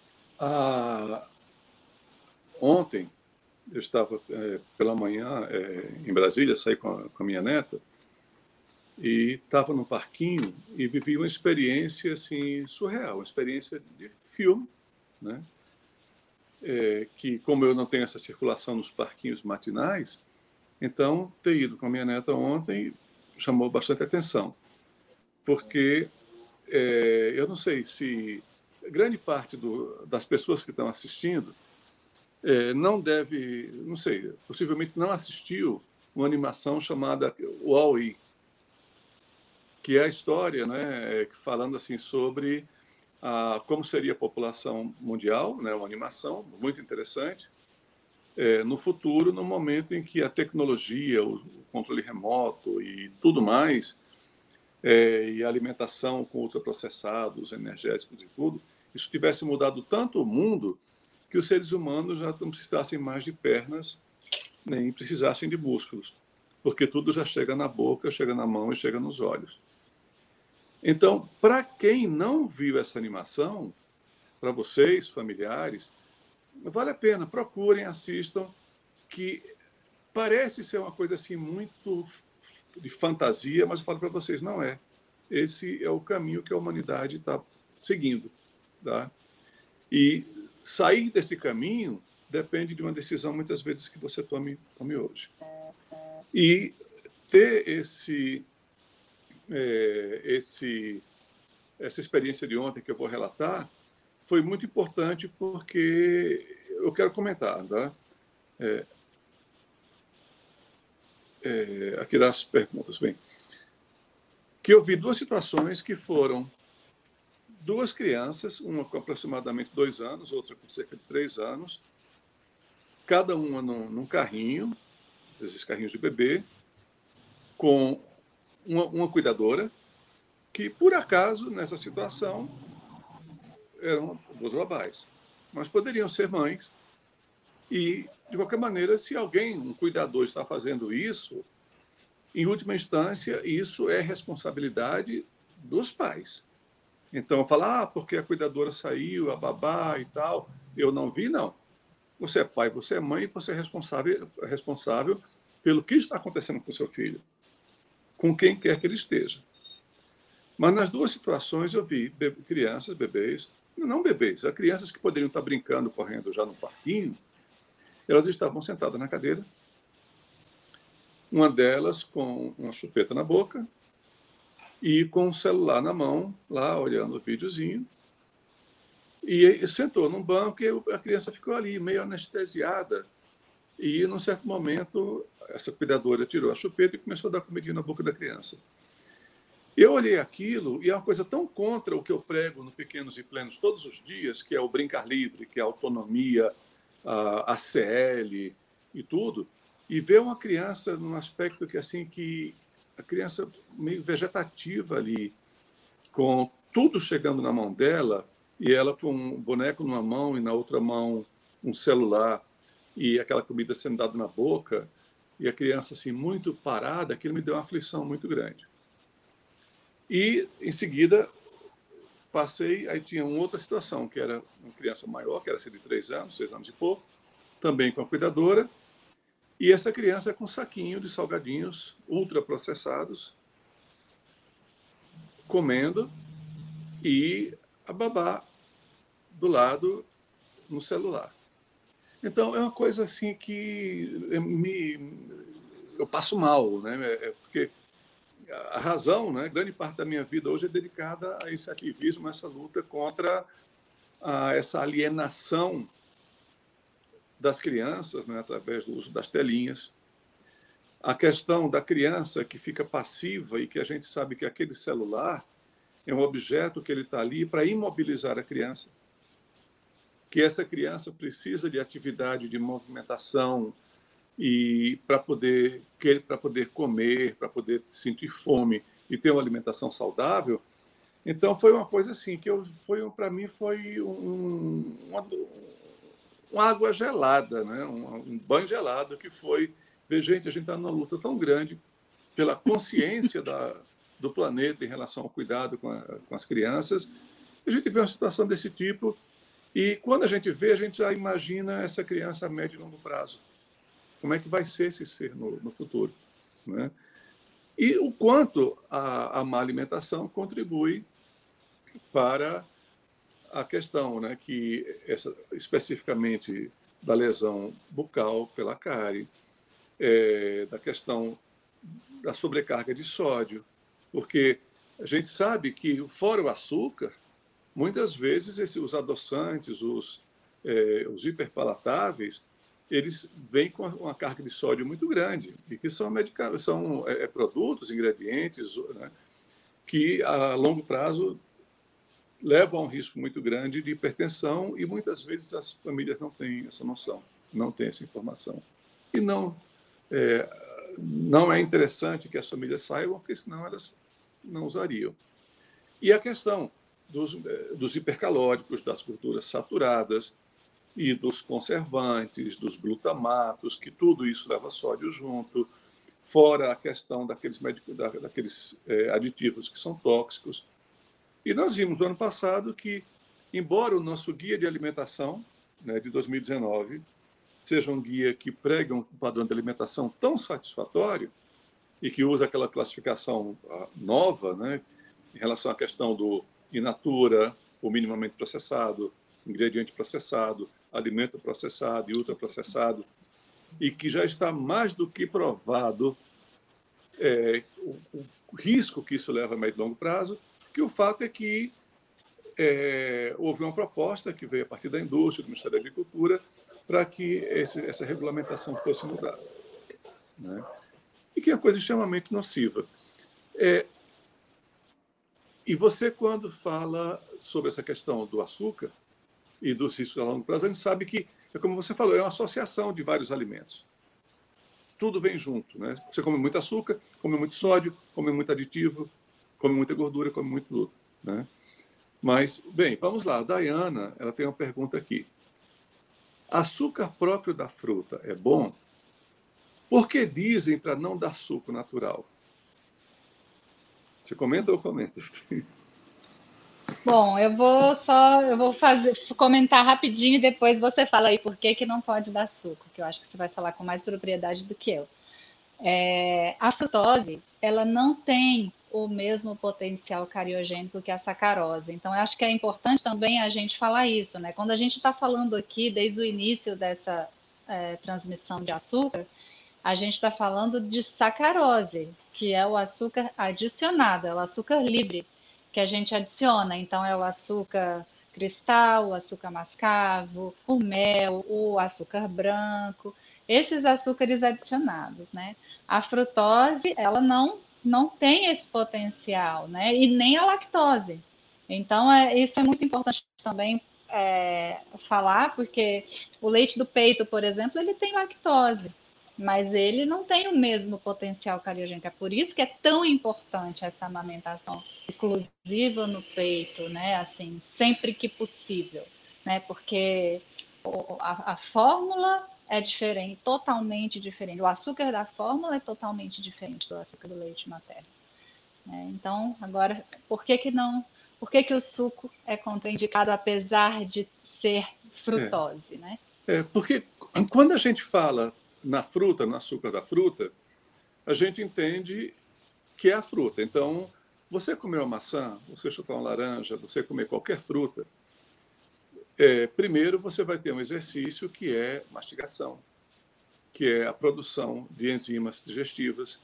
Ontem, eu estava pela manhã em Brasília, saí com a minha neta, e estava no parquinho e vivi uma experiência assim surreal, uma experiência de filme, né? Que como eu não tenho essa circulação nos parquinhos matinais, então ter ido com a minha neta ontem chamou bastante atenção, porque eu não sei se grande parte das pessoas que estão assistindo não deve, não sei, possivelmente não assistiu uma animação chamada Wall-E, que é a história, né, falando assim sobre como seria a população mundial, né, uma animação muito interessante, no futuro, no momento em que a tecnologia, o controle remoto e tudo mais, e a alimentação com ultraprocessados, energéticos e tudo, isso tivesse mudado tanto o mundo que os seres humanos já não precisassem mais de pernas, nem precisassem de músculos, porque tudo já chega na boca, chega na mão e chega nos olhos. Então, para quem não viu essa animação, para vocês, familiares, vale a pena, procurem, assistam, que parece ser uma coisa assim muito de fantasia, mas eu falo para vocês, não é. Esse é o caminho que a humanidade está seguindo. Tá? E sair desse caminho depende de uma decisão, muitas vezes, que você tome hoje. E ter essa experiência de ontem que eu vou relatar foi muito importante porque eu quero comentar, tá? Aqui das perguntas. Bem, que eu vi duas situações que foram duas crianças, uma com aproximadamente 2 anos, outra com cerca de 3 anos, cada uma num carrinho, esses carrinhos de bebê, com uma cuidadora, que, por acaso, nessa situação, eram 2 babás. Mas poderiam ser mães. E, de qualquer maneira, se alguém, um cuidador, está fazendo isso, em última instância, isso é responsabilidade dos pais. Então, falar, porque a cuidadora saiu, a babá e tal, eu não vi, não. Você é pai, você é mãe, você é responsável pelo que está acontecendo com o seu filho, com quem quer que ele esteja. Mas nas duas situações eu vi crianças, bebês, não bebês, crianças que poderiam estar brincando, correndo já no parquinho, elas estavam sentadas na cadeira, uma delas com uma chupeta na boca e com o celular na mão, lá olhando o videozinho, e sentou num banco e a criança ficou ali, meio anestesiada, e num certo momento essa cuidadora tirou a chupeta e começou a dar comidinha na boca da criança. Eu olhei aquilo e é uma coisa tão contra o que eu prego no Pequenos e Plenos todos os dias, que é o brincar livre, que é a autonomia, a CL e tudo, e ver uma criança num aspecto que assim que a criança meio vegetativa ali, com tudo chegando na mão dela, e ela com um boneco numa mão e na outra mão um celular, e aquela comida sendo dada na boca, e a criança assim muito parada, aquilo me deu uma aflição muito grande. E, em seguida, passei, aí tinha uma outra situação, que era uma criança maior, que era de 3 anos, 6 anos e pouco, também com a cuidadora, e essa criança com um saquinho de salgadinhos ultraprocessados, comendo, e a babá do lado no celular. Então, é uma coisa assim que eu passo mal, né? Porque a razão, né, grande parte da minha vida hoje é dedicada a esse ativismo, a essa luta contra essa alienação das crianças, né, através do uso das telinhas. A questão da criança que fica passiva e que a gente sabe que aquele celular é um objeto que ele está ali para imobilizar a criança, que essa criança precisa de atividade de movimentação e para poder comer, para poder sentir fome e ter uma alimentação saudável. Então foi uma coisa assim que para mim foi uma água gelada, né? Um banho gelado que foi ver, gente, a gente está numa luta tão grande pela consciência do planeta em relação ao cuidado com as crianças. A gente vê uma situação desse tipo e quando a gente vê, a gente já imagina essa criança a médio e longo prazo. Como é que vai ser esse ser no futuro, né? E o quanto a má alimentação contribui para a questão, né, que especificamente da lesão bucal pela cárie, da questão da sobrecarga de sódio, porque a gente sabe que, fora o açúcar, muitas vezes os adoçantes, os hiperpalatáveis, eles vêm com uma carga de sódio muito grande, e que são produtos, ingredientes, né, que a longo prazo levam a um risco muito grande de hipertensão, e muitas vezes as famílias não têm essa noção, não têm essa informação. E não é interessante que as famílias saibam, porque senão elas não usariam. E a questão dos hipercalóricos, das gorduras saturadas, e dos conservantes, dos glutamatos, que tudo isso leva sódio junto, fora a questão daqueles aditivos que são tóxicos. E nós vimos no ano passado que, embora o nosso guia de alimentação, né, de 2019, seja um guia que prega um padrão de alimentação tão satisfatório e que usa aquela classificação nova, né, em relação à questão do in natura, o minimamente processado, ingrediente processado, alimento processado e ultraprocessado, e que já está mais do que provado o risco que isso leva a médio e longo prazo, que o fato é que houve uma proposta que veio a partir da indústria, do Ministério da Agricultura, para que essa regulamentação fosse mudada, né? E que é uma coisa extremamente nociva. E você, quando fala sobre essa questão do açúcar e dos riscos a longo prazo, a gente sabe que, como você falou, é uma associação de vários alimentos. Tudo vem junto, né? Você come muito açúcar, come muito sódio, come muito aditivo, come muita gordura, come muito tudo, né? Mas, bem, vamos lá. A Dayana, ela tem uma pergunta aqui. Açúcar próprio da fruta é bom? Por que dizem para não dar suco natural? Você comenta ou eu comento? Bom, eu vou comentar rapidinho e depois você fala aí por que que não pode dar suco, que eu acho que você vai falar com mais propriedade do que eu. A frutose, ela não tem o mesmo potencial cariogênico que a sacarose. Então, eu acho que é importante também a gente falar isso, né? Quando a gente está falando aqui, desde o início dessa transmissão de açúcar, a gente está falando de sacarose, que é o açúcar adicionado, é o açúcar livre que a gente adiciona. Então, é o açúcar cristal, o açúcar mascavo, o mel, o açúcar branco, esses açúcares adicionados, né? A frutose, ela não tem esse potencial, né? E nem a lactose. Então, isso é muito importante também falar, porque o leite do peito, por exemplo, ele tem lactose, mas ele não tem o mesmo potencial cariogênico. É por isso que é tão importante essa amamentação exclusiva no peito, né? Assim, sempre que possível, né? Porque a fórmula é diferente, totalmente diferente. O açúcar da fórmula é totalmente diferente do açúcar do leite materno, né? Então, agora, por que que não? Por que que o suco é contraindicado apesar de ser frutose, né? Porque quando a gente fala na fruta, no açúcar da fruta, a gente entende que é a fruta. Então, você comer uma maçã, você chupar uma laranja, você comer qualquer fruta, primeiro você vai ter um exercício que é mastigação, que é a produção de enzimas digestivas,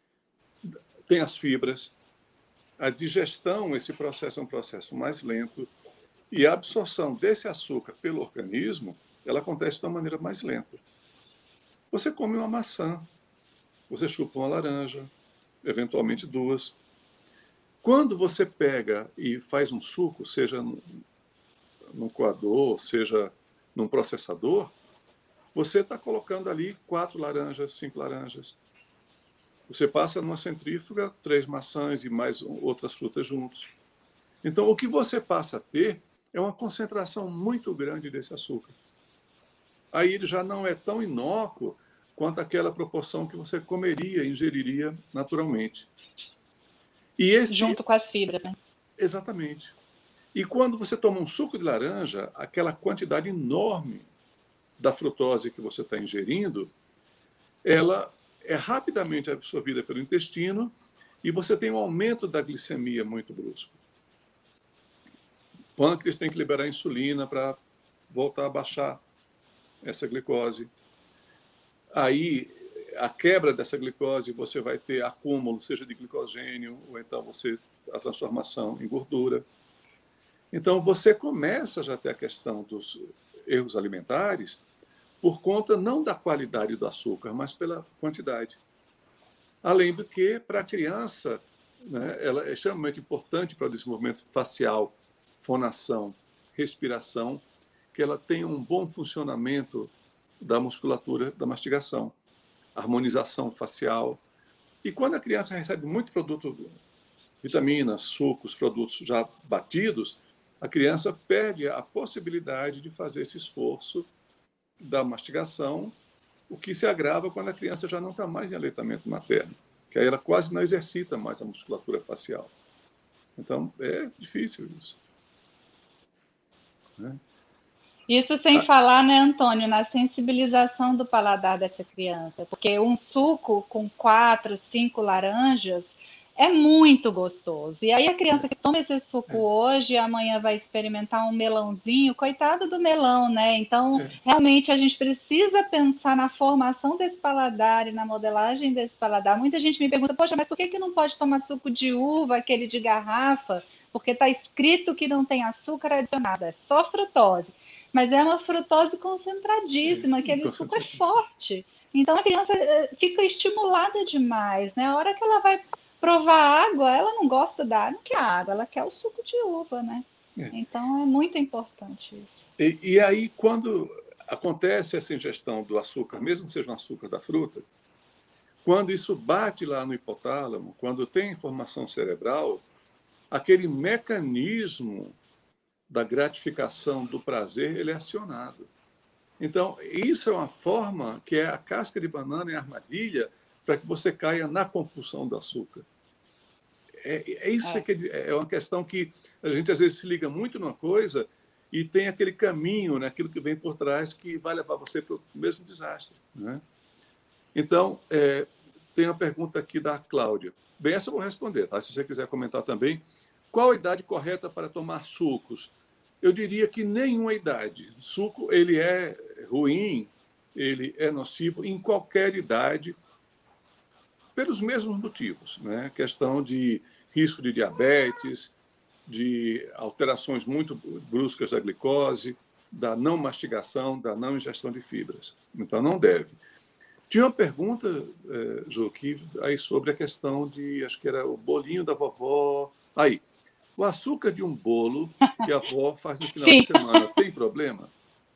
tem as fibras, a digestão, esse processo é um processo mais lento, e a absorção desse açúcar pelo organismo, ela acontece de uma maneira mais lenta. Você come uma maçã, você chupa uma laranja, eventualmente duas. Quando você pega e faz um suco, seja num coador, seja num processador, você está colocando ali 4 laranjas, 5 laranjas. Você passa numa centrífuga, 3 maçãs e mais outras frutas juntos. Então, o que você passa a ter é uma concentração muito grande desse açúcar. Aí ele já não é tão inócuo quanto aquela proporção que você comeria, ingeriria naturalmente. Junto com as fibras, né? Exatamente. E quando você toma um suco de laranja, aquela quantidade enorme da frutose que você está ingerindo, ela é rapidamente absorvida pelo intestino e você tem um aumento da glicemia muito brusco. O pâncreas tem que liberar insulina para voltar a baixar essa glicose. Aí, a quebra dessa glicose, você vai ter acúmulo, seja de glicogênio, ou então a transformação em gordura. Então, você começa já a ter a questão dos erros alimentares por conta não da qualidade do açúcar, mas pela quantidade. Além do que, para a criança, né, ela é extremamente importante para o desenvolvimento facial, fonação, respiração, que ela tenha um bom funcionamento da musculatura da mastigação, harmonização facial. E quando a criança recebe muito produto, vitaminas, sucos, produtos já batidos, a criança perde a possibilidade de fazer esse esforço da mastigação, o que se agrava quando a criança já não está mais em aleitamento materno, que aí ela quase não exercita mais a musculatura facial. Então, é difícil isso, né? Isso sem falar, né, Antônio, na sensibilização do paladar dessa criança, porque um suco com 4, 5 laranjas é muito gostoso. E aí a criança que toma esse suco hoje, amanhã vai experimentar um melãozinho, coitado do melão, né? Então, realmente a gente precisa pensar na formação desse paladar e na modelagem desse paladar. Muita gente me pergunta, poxa, mas por que que não pode tomar suco de uva, aquele de garrafa? Porque está escrito que não tem açúcar adicionado, é só frutose. Mas é uma frutose concentradíssima, aquele suco é Concentratíssimo. forte. Então a criança fica estimulada demais, né? A hora que ela vai provar água, ela não gosta não quer água, ela quer o suco de uva, né? É. Então é muito importante isso. E aí, quando acontece essa ingestão do açúcar, mesmo que seja um açúcar da fruta, quando isso bate lá no hipotálamo, quando tem informação cerebral, aquele mecanismo da gratificação do prazer ele é acionado. Então, isso é uma forma que é a casca de banana e a armadilha para que você caia na compulsão do açúcar. Isso É. que é uma questão que a gente às vezes se liga muito numa coisa e tem aquele caminho, né, aquilo que vem por trás que vai levar você para o mesmo desastre. Né? Então, tem uma pergunta aqui da Cláudia. Bem, essa eu vou responder, tá? Se você quiser comentar também. Qual a idade correta para tomar sucos? Eu diria que nenhuma idade. Suco, ele é ruim, ele é nocivo em qualquer idade, pelos mesmos motivos, né? Questão de risco de diabetes, de alterações muito bruscas da glicose, da não mastigação, da não ingestão de fibras. Então, não deve. Tinha uma pergunta, Ju, aí sobre a questão de, acho que era o bolinho da vovó. Aí, o açúcar de um bolo que a avó faz no final de Sim, semana, tem problema?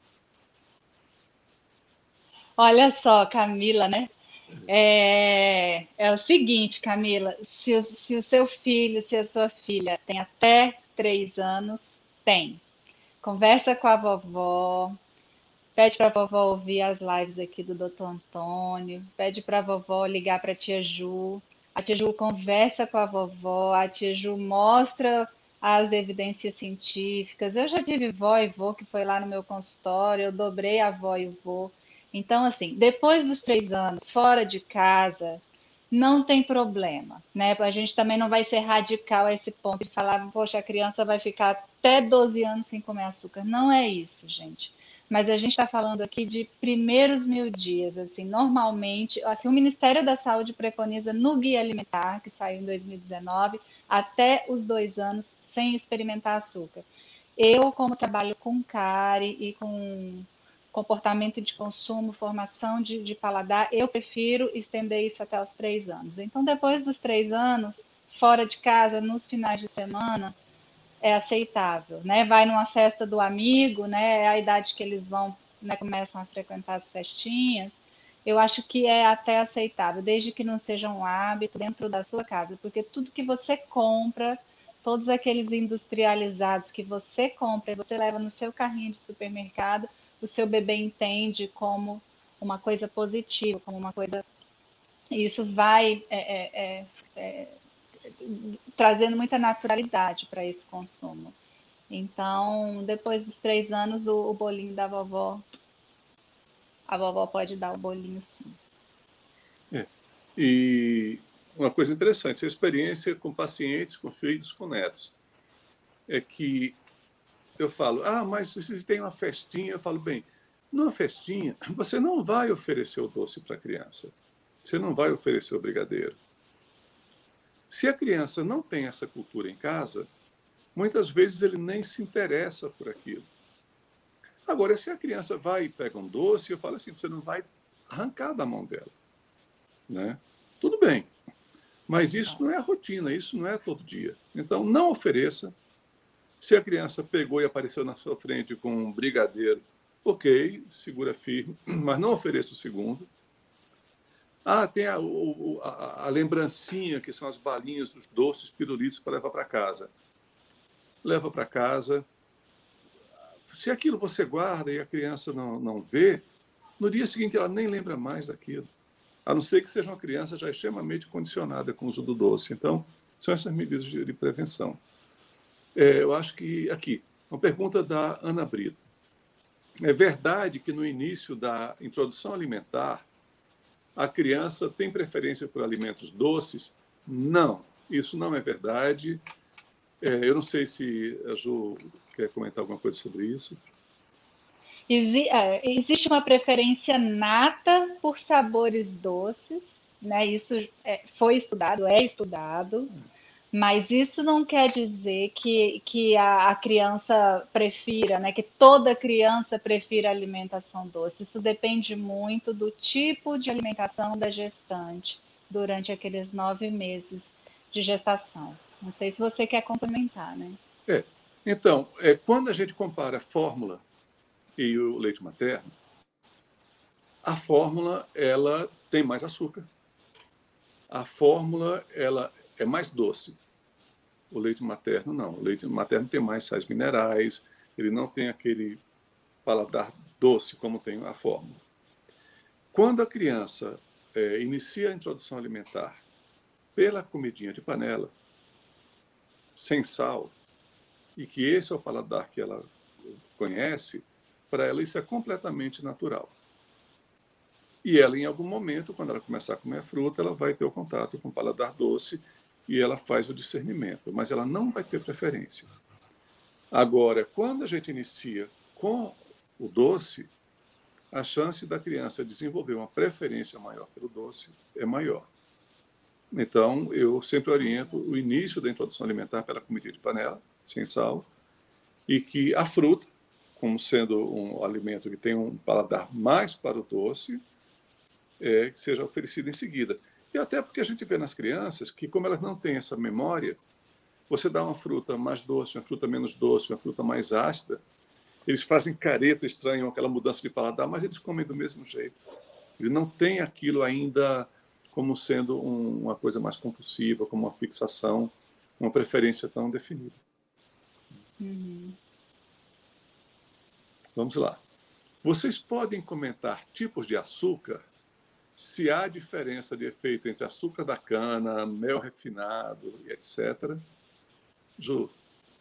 olha só, Camila, né? É o seguinte, Camila, se o seu filho, se a sua filha tem até 3 anos, tem. Conversa com a vovó, pede para a vovó ouvir as lives aqui do Dr. Antônio, pede para a vovó ligar para a tia Ju. A tia Ju conversa com a vovó, a tia Ju mostra as evidências científicas. Eu já tive vó e vô que foi lá no meu consultório, eu dobrei a vó e o vô. Então, assim, depois dos 3 anos, fora de casa, não tem problema, né? A gente também não vai ser radical a esse ponto de falar, poxa, a criança vai ficar até 12 anos sem comer açúcar. Não é isso, gente. Mas a gente está falando aqui de primeiros 1.000 dias, assim, normalmente, assim, o Ministério da Saúde preconiza no Guia Alimentar, que saiu em 2019, até os 2 anos sem experimentar açúcar. Eu, como trabalho com cárie e com comportamento de consumo, formação de paladar, eu prefiro estender isso até os 3 anos. Então, depois dos 3 anos, fora de casa, nos finais de semana, é aceitável, né? Vai numa festa do amigo, né? É a idade que eles vão, né, começam a frequentar as festinhas. Eu acho que é até aceitável, desde que não seja um hábito dentro da sua casa, porque tudo que você compra, todos aqueles industrializados que você compra e você leva no seu carrinho de supermercado, o seu bebê entende como uma coisa positiva, como uma coisa. E isso vai trazendo muita naturalidade para esse consumo. Então, depois dos 3 anos, o bolinho da vovó, a vovó pode dar o bolinho sim. É. E uma coisa interessante, a experiência com pacientes, com filhos, com netos, é que eu falo, mas se tem uma festinha, eu falo, bem, numa festinha, você não vai oferecer o doce para a criança. Você não vai oferecer o brigadeiro. Se a criança não tem essa cultura em casa, muitas vezes ele nem se interessa por aquilo. Agora, se a criança vai e pega um doce, eu falo assim, você não vai arrancar da mão dela. Né? Tudo bem, mas isso não é a rotina, isso não é todo dia. Então, não ofereça. Se a criança pegou e apareceu na sua frente com um brigadeiro, ok, segura firme, mas não ofereça o segundo. Tem a lembrancinha, que são as balinhas dos doces pirulitos para levar para casa. Leva para casa. Se aquilo você guarda e a criança não vê, no dia seguinte ela nem lembra mais daquilo. A não ser que seja uma criança já extremamente condicionada com o uso do doce. Então, são essas medidas de prevenção. Eu acho que aqui, uma pergunta da Ana Brito. É verdade que no início da introdução alimentar, a criança tem preferência por alimentos doces? Não. isso não é verdade. Eu não sei se a Ju quer comentar alguma coisa sobre isso. Existe uma preferência nata por sabores doces, né? Isso foi estudado, é estudado, mas isso não quer dizer que a criança prefira, né? Que toda criança prefira alimentação doce. Isso depende muito do tipo de alimentação da gestante durante aqueles 9 meses de gestação. Não sei se você quer complementar, né? É. Então, quando a gente compara a fórmula e o leite materno, a fórmula ela tem mais açúcar. A fórmula ela é mais doce. O leite materno não. O leite materno tem mais sais minerais, ele não tem aquele paladar doce como tem a fórmula. Quando a criança inicia a introdução alimentar pela comidinha de panela, sem sal, e que esse é o paladar que ela conhece, para ela isso é completamente natural. E ela, em algum momento, quando ela começar a comer fruta, ela vai ter o contato com o paladar doce e ela faz o discernimento, mas ela não vai ter preferência. Agora, quando a gente inicia com o doce, a chance da criança desenvolver uma preferência maior pelo doce é maior. Então, eu sempre oriento o início da introdução alimentar pela comida de panela, sem sal, e que a fruta, como sendo um alimento que tem um paladar mais para o doce, que seja oferecida em seguida. E até porque a gente vê nas crianças que, como elas não têm essa memória, você dá uma fruta mais doce, uma fruta menos doce, uma fruta mais ácida, eles fazem careta, estranham aquela mudança de paladar, mas eles comem do mesmo jeito. Ele não tem aquilo ainda como sendo uma coisa mais compulsiva, como uma fixação, uma preferência tão definida. Uhum. Vamos lá. Vocês podem comentar tipos de açúcar, se há diferença de efeito entre açúcar da cana, mel refinado, etc. Ju?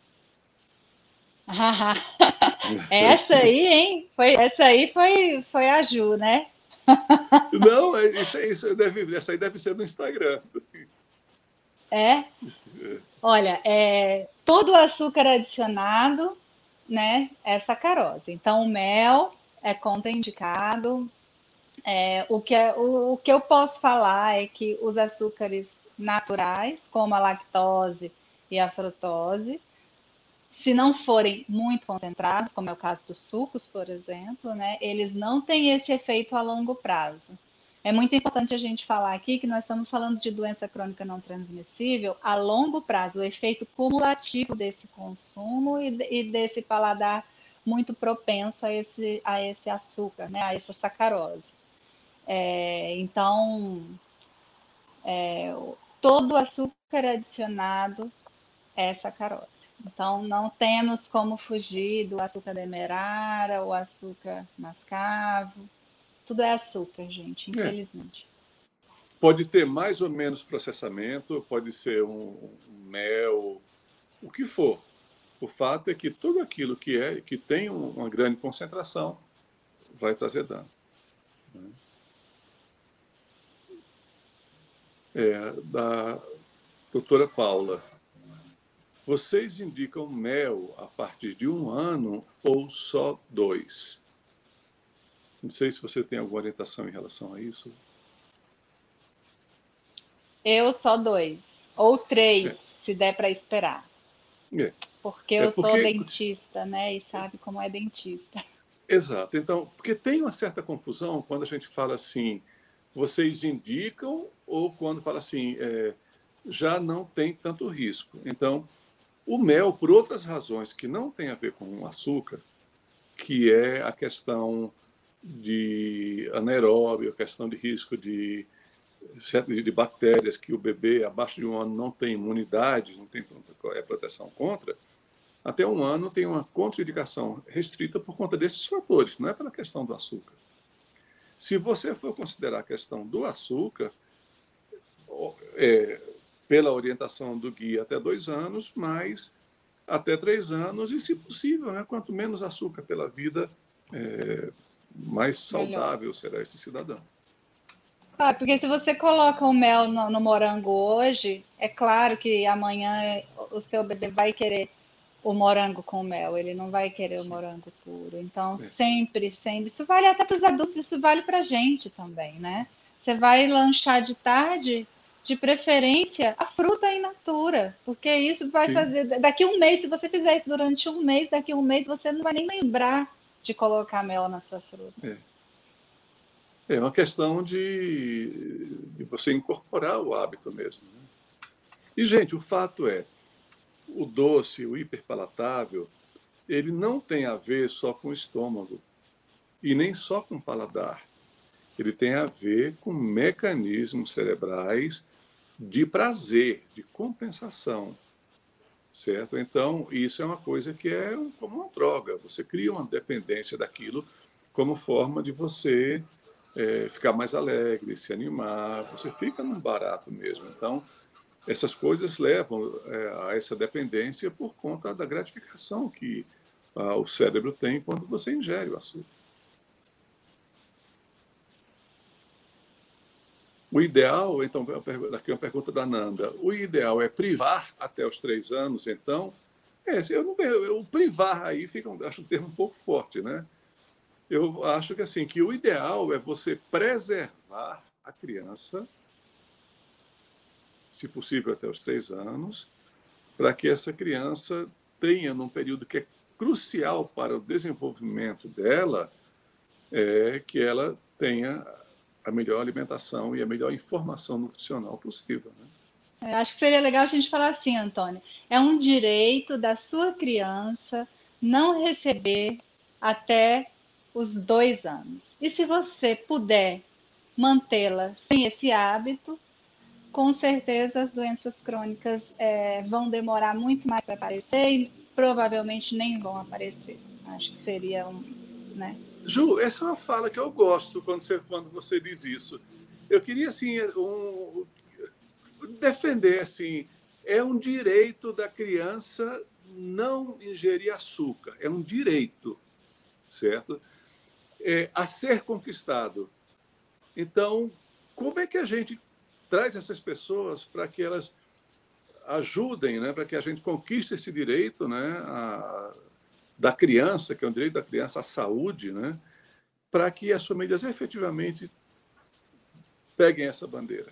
Essa aí, hein? Essa aí foi a Ju, né? Não, essa aí deve ser no Instagram. É? Olha, todo açúcar adicionado, né, é sacarose. Então, o mel é contraindicado. O que eu posso falar é que os açúcares naturais, como a lactose e a frutose, se não forem muito concentrados, como é o caso dos sucos, por exemplo, né, eles não têm esse efeito a longo prazo. É muito importante a gente falar aqui que nós estamos falando de doença crônica não transmissível a longo prazo, o efeito cumulativo desse consumo e desse paladar muito propenso a esse açúcar, né, a essa sacarose. Então, todo açúcar adicionado é sacarose. Então, não temos como fugir do açúcar demerara, o açúcar mascavo. Tudo é açúcar, gente, É, infelizmente. pode ter mais ou menos processamento, pode ser um mel, o que for. O fato é que tudo aquilo que tem uma grande concentração vai trazer dano. Da doutora Paula, vocês indicam mel a partir de 1 ano ou só 2? Não sei se você tem alguma orientação em relação a isso. Eu só 2, ou 3, É, se der para esperar. é, Porque é eu sou porque dentista, né? E sabe como é dentista. exato. Então, porque tem uma certa confusão quando a gente fala assim, vocês indicam, ou quando fala assim, já não tem tanto risco. Então, o mel, por outras razões que não tem a ver com o açúcar, que é a questão de anaeróbio, a questão de risco de bactérias que o bebê abaixo de 1 ano não tem imunidade, não tem proteção contra, até 1 ano tem uma contraindicação restrita por conta desses fatores, não é pela questão do açúcar. Se você for considerar a questão do açúcar, pela orientação do guia até 2 anos, mas até 3 anos, e se possível, né, quanto menos açúcar pela vida, mais Melhor. saudável será esse cidadão. Ah, porque se você coloca o mel no morango hoje, é claro que amanhã o seu bebê vai querer o morango com mel, ele não vai querer o Sim. morango puro. Então, É, sempre, sempre, isso vale até para os adultos, isso vale para a gente também, né? Você vai lanchar de tarde, de preferência, a fruta in natura, porque isso vai sim. fazer. Daqui um mês, se você fizer isso durante um mês, daqui um mês você não vai nem lembrar de colocar mel na sua fruta. É. É uma questão de você incorporar o hábito mesmo, né? E, gente, o fato é, o doce, o hiperpalatável, ele não tem a ver só com o estômago e nem só com o paladar. Ele tem a ver com mecanismos cerebrais de prazer, de compensação, certo? Então, isso é uma coisa que é como uma droga. Você cria uma dependência daquilo como forma de você ficar mais alegre, se animar. Você fica num barato mesmo. Então, essas coisas levam a essa dependência por conta da gratificação que o cérebro tem quando você ingere o açúcar. O ideal, então, aqui é uma pergunta da Nanda, o ideal é privar até os 3 anos, então? Eu não, eu, privar aí fica, acho um termo um pouco forte, né? Eu acho que assim, que o ideal é você preservar a criança, se possível até os 3 anos, para que essa criança tenha, num período que é crucial para o desenvolvimento dela, que ela tenha a melhor alimentação e a melhor informação nutricional possível. Né? Eu acho que seria legal a gente falar assim, Antônio. É um direito da sua criança não receber até os 2 anos. E se você puder mantê-la sem esse hábito, com certeza as doenças crônicas vão demorar muito mais para aparecer e provavelmente nem vão aparecer. Acho que seria um, né? Ju, essa é uma fala que eu gosto quando você diz isso. Eu queria assim defender assim, é um direito da criança não ingerir açúcar, é um direito, certo? A ser conquistado. Então, como é que a gente traz essas pessoas para que elas ajudem, né, para que a gente conquiste esse direito, né, da criança, que é um direito da criança à saúde, né, para que as famílias efetivamente peguem essa bandeira?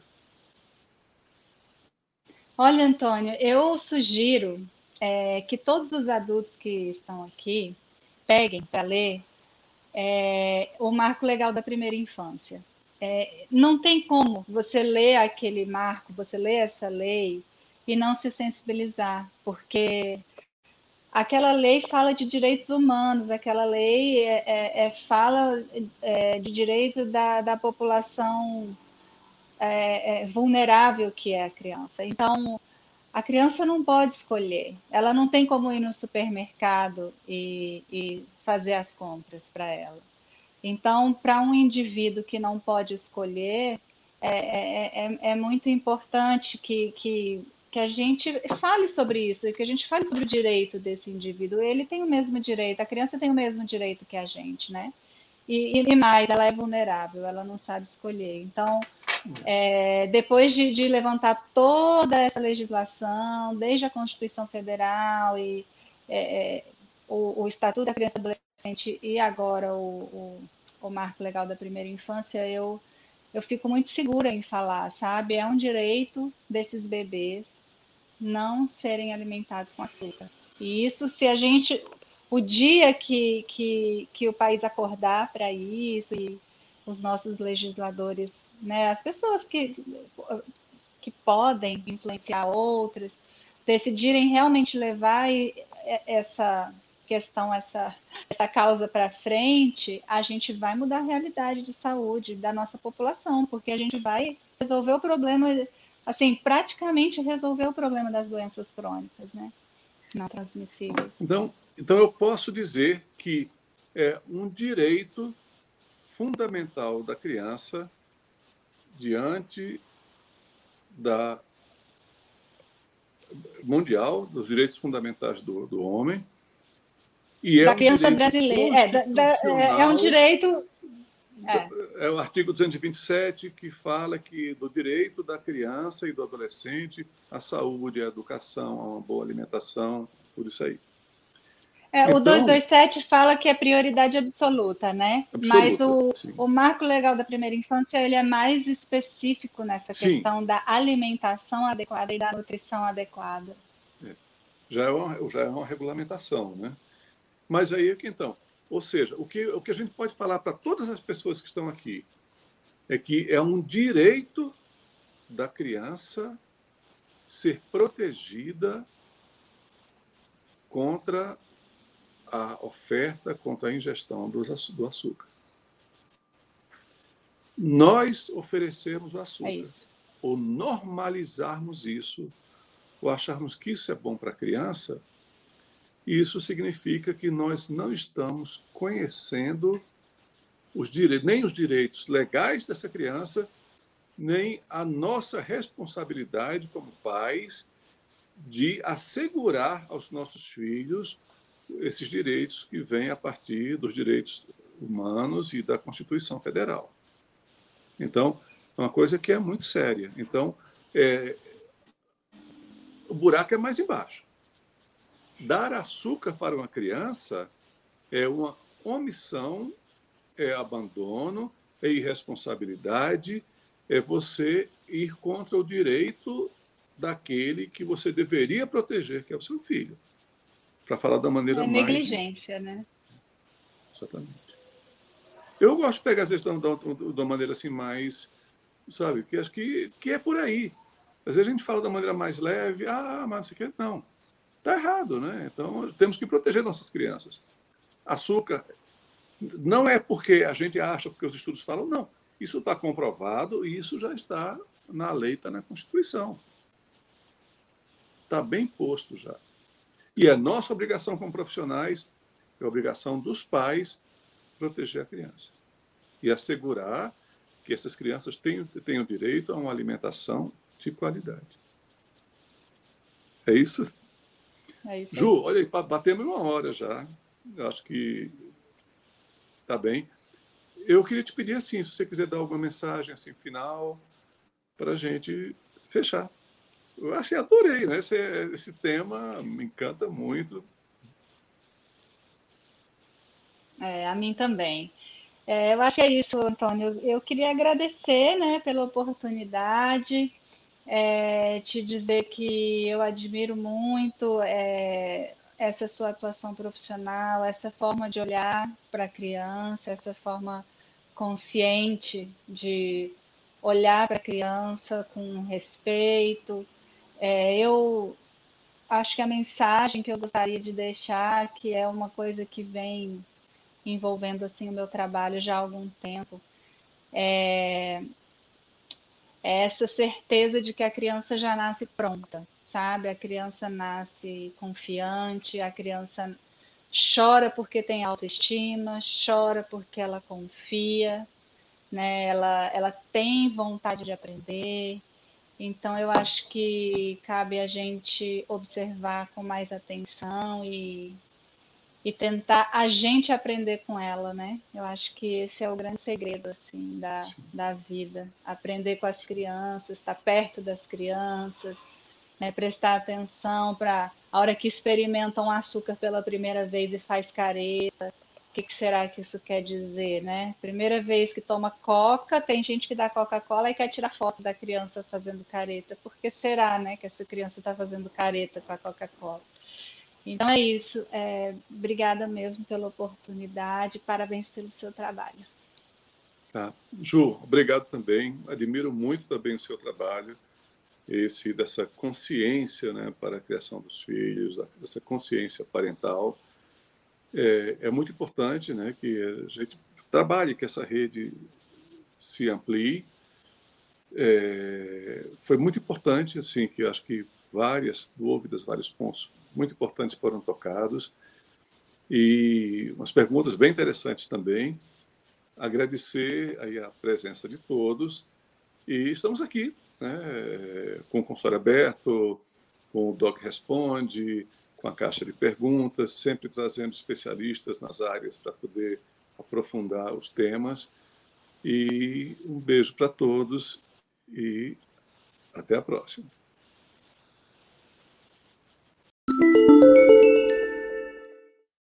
Olha, Antônio, eu sugiro que todos os adultos que estão aqui peguem para ler o Marco Legal da Primeira Infância. Não tem como você ler aquele marco, você ler essa lei e não se sensibilizar, porque aquela lei fala de direitos humanos, aquela lei fala de direito da população vulnerável que é a criança. Então, a criança não pode escolher, ela não tem como ir no supermercado e fazer as compras para ela. Então, para um indivíduo que não pode escolher, é muito importante que a gente fale sobre isso, que a gente fale sobre o direito desse indivíduo. Ele tem o mesmo direito, a criança tem o mesmo direito que a gente, né? E mais, ela é vulnerável, ela não sabe escolher. Então, depois de levantar toda essa legislação, desde a Constituição Federal e o Estatuto da Criança e do Adolescente e agora o Marco Legal da Primeira Infância, eu fico muito segura em falar, sabe? É um direito desses bebês não serem alimentados com açúcar. E isso, se a gente, o dia que o país acordar para isso e os nossos legisladores, né, as pessoas que podem influenciar outras, decidirem realmente levar essa questão, essa causa para frente, a gente vai mudar a realidade de saúde da nossa população, porque a gente vai resolver o problema, assim, praticamente resolver o problema das doenças crônicas, né? Não transmissíveis. Então eu posso dizer que é um direito fundamental da criança diante da mundial, dos direitos fundamentais do homem, e é Da um criança direito brasileira. É um constitucional direito É. É o artigo 227 que fala que do direito da criança e do adolescente à saúde, à educação, a uma boa alimentação, tudo isso aí. O Então, 227 fala que é prioridade absoluta, né? Mas absoluta, sim. o Marco Legal da Primeira Infância, ele é mais específico nessa Sim, questão da alimentação adequada e da nutrição adequada. já é uma regulamentação, né? Mas aí é que então, ou seja, o que a gente pode falar para todas as pessoas que estão aqui é que é um direito da criança ser protegida contra a oferta, contra a ingestão do açúcar. Nós oferecemos o É açúcar, isso. ou normalizarmos isso, ou acharmos que isso é bom para a criança, isso significa que nós não estamos conhecendo os direitos, nem os direitos legais dessa criança, nem a nossa responsabilidade como pais de assegurar aos nossos filhos esses direitos que vêm a partir dos direitos humanos e da Constituição Federal. Então, é uma coisa que é muito séria. Então, o buraco é mais embaixo. Dar açúcar para uma criança é uma omissão, é abandono, é irresponsabilidade, é você ir contra o direito daquele que você deveria proteger, que é o seu filho. Para falar da maneira É mais. negligência, né? Exatamente. Eu gosto de pegar, às vezes, de uma maneira assim mais. Sabe? Que acho que é por aí. Às vezes a gente fala da maneira mais leve, mas não sei o quê. Não. Está errado, né? Então temos que proteger nossas crianças. Açúcar não é porque a gente acha, porque os estudos falam, não. Isso está comprovado e isso já está na lei, está na Constituição. Está bem posto já. E é nossa obrigação como profissionais, é obrigação dos pais proteger a criança e assegurar que essas crianças tenham direito a uma alimentação de qualidade. É isso? É isso Ju, aí. olha aí, batemos 1 hora já. Eu acho que está bem. Eu queria te pedir assim, se você quiser dar alguma mensagem assim final para a gente fechar. Eu assim, adorei, né? Esse tema me encanta muito. A mim também. Eu acho que é isso, Antônio. Eu queria agradecer, né, pela oportunidade, te dizer que eu admiro muito essa sua atuação profissional, essa forma de olhar para a criança, essa forma consciente de olhar para a criança com respeito. Eu acho que a mensagem que eu gostaria de deixar, que é uma coisa que vem envolvendo assim o meu trabalho já há algum tempo, é essa certeza de que a criança já nasce pronta, sabe? A criança nasce confiante, a criança chora porque tem autoestima, chora porque ela confia, né? Ela tem vontade de aprender. Então, eu acho que cabe a gente observar com mais atenção e tentar a gente aprender com ela, né? Eu acho que esse é o grande segredo, assim, Sim, da vida. Aprender com as crianças, estar perto das crianças, né? Prestar atenção para a hora que experimentam açúcar pela primeira vez e faz careta. O que será que isso quer dizer, né? Primeira vez que toma coca, tem gente que dá Coca-Cola e quer tirar foto da criança fazendo careta. Por que será, né, que essa criança está fazendo careta com a Coca-Cola? Então é isso. Obrigada mesmo pela oportunidade. Parabéns pelo seu trabalho. tá. Ju, obrigado também. Admiro muito também o seu trabalho, esse dessa consciência, né, para a criação dos filhos, dessa consciência parental. É muito importante, né, que a gente trabalhe, que essa rede se amplie. Foi muito importante, assim, que acho que várias dúvidas, vários pontos muito importantes foram tocados e umas perguntas bem interessantes também. Agradecer aí a presença de todos e estamos aqui, né, com o consultório aberto, com o Doc Responde, com a caixa de perguntas, sempre trazendo especialistas nas áreas para poder aprofundar os temas. E um beijo para todos e até a próxima.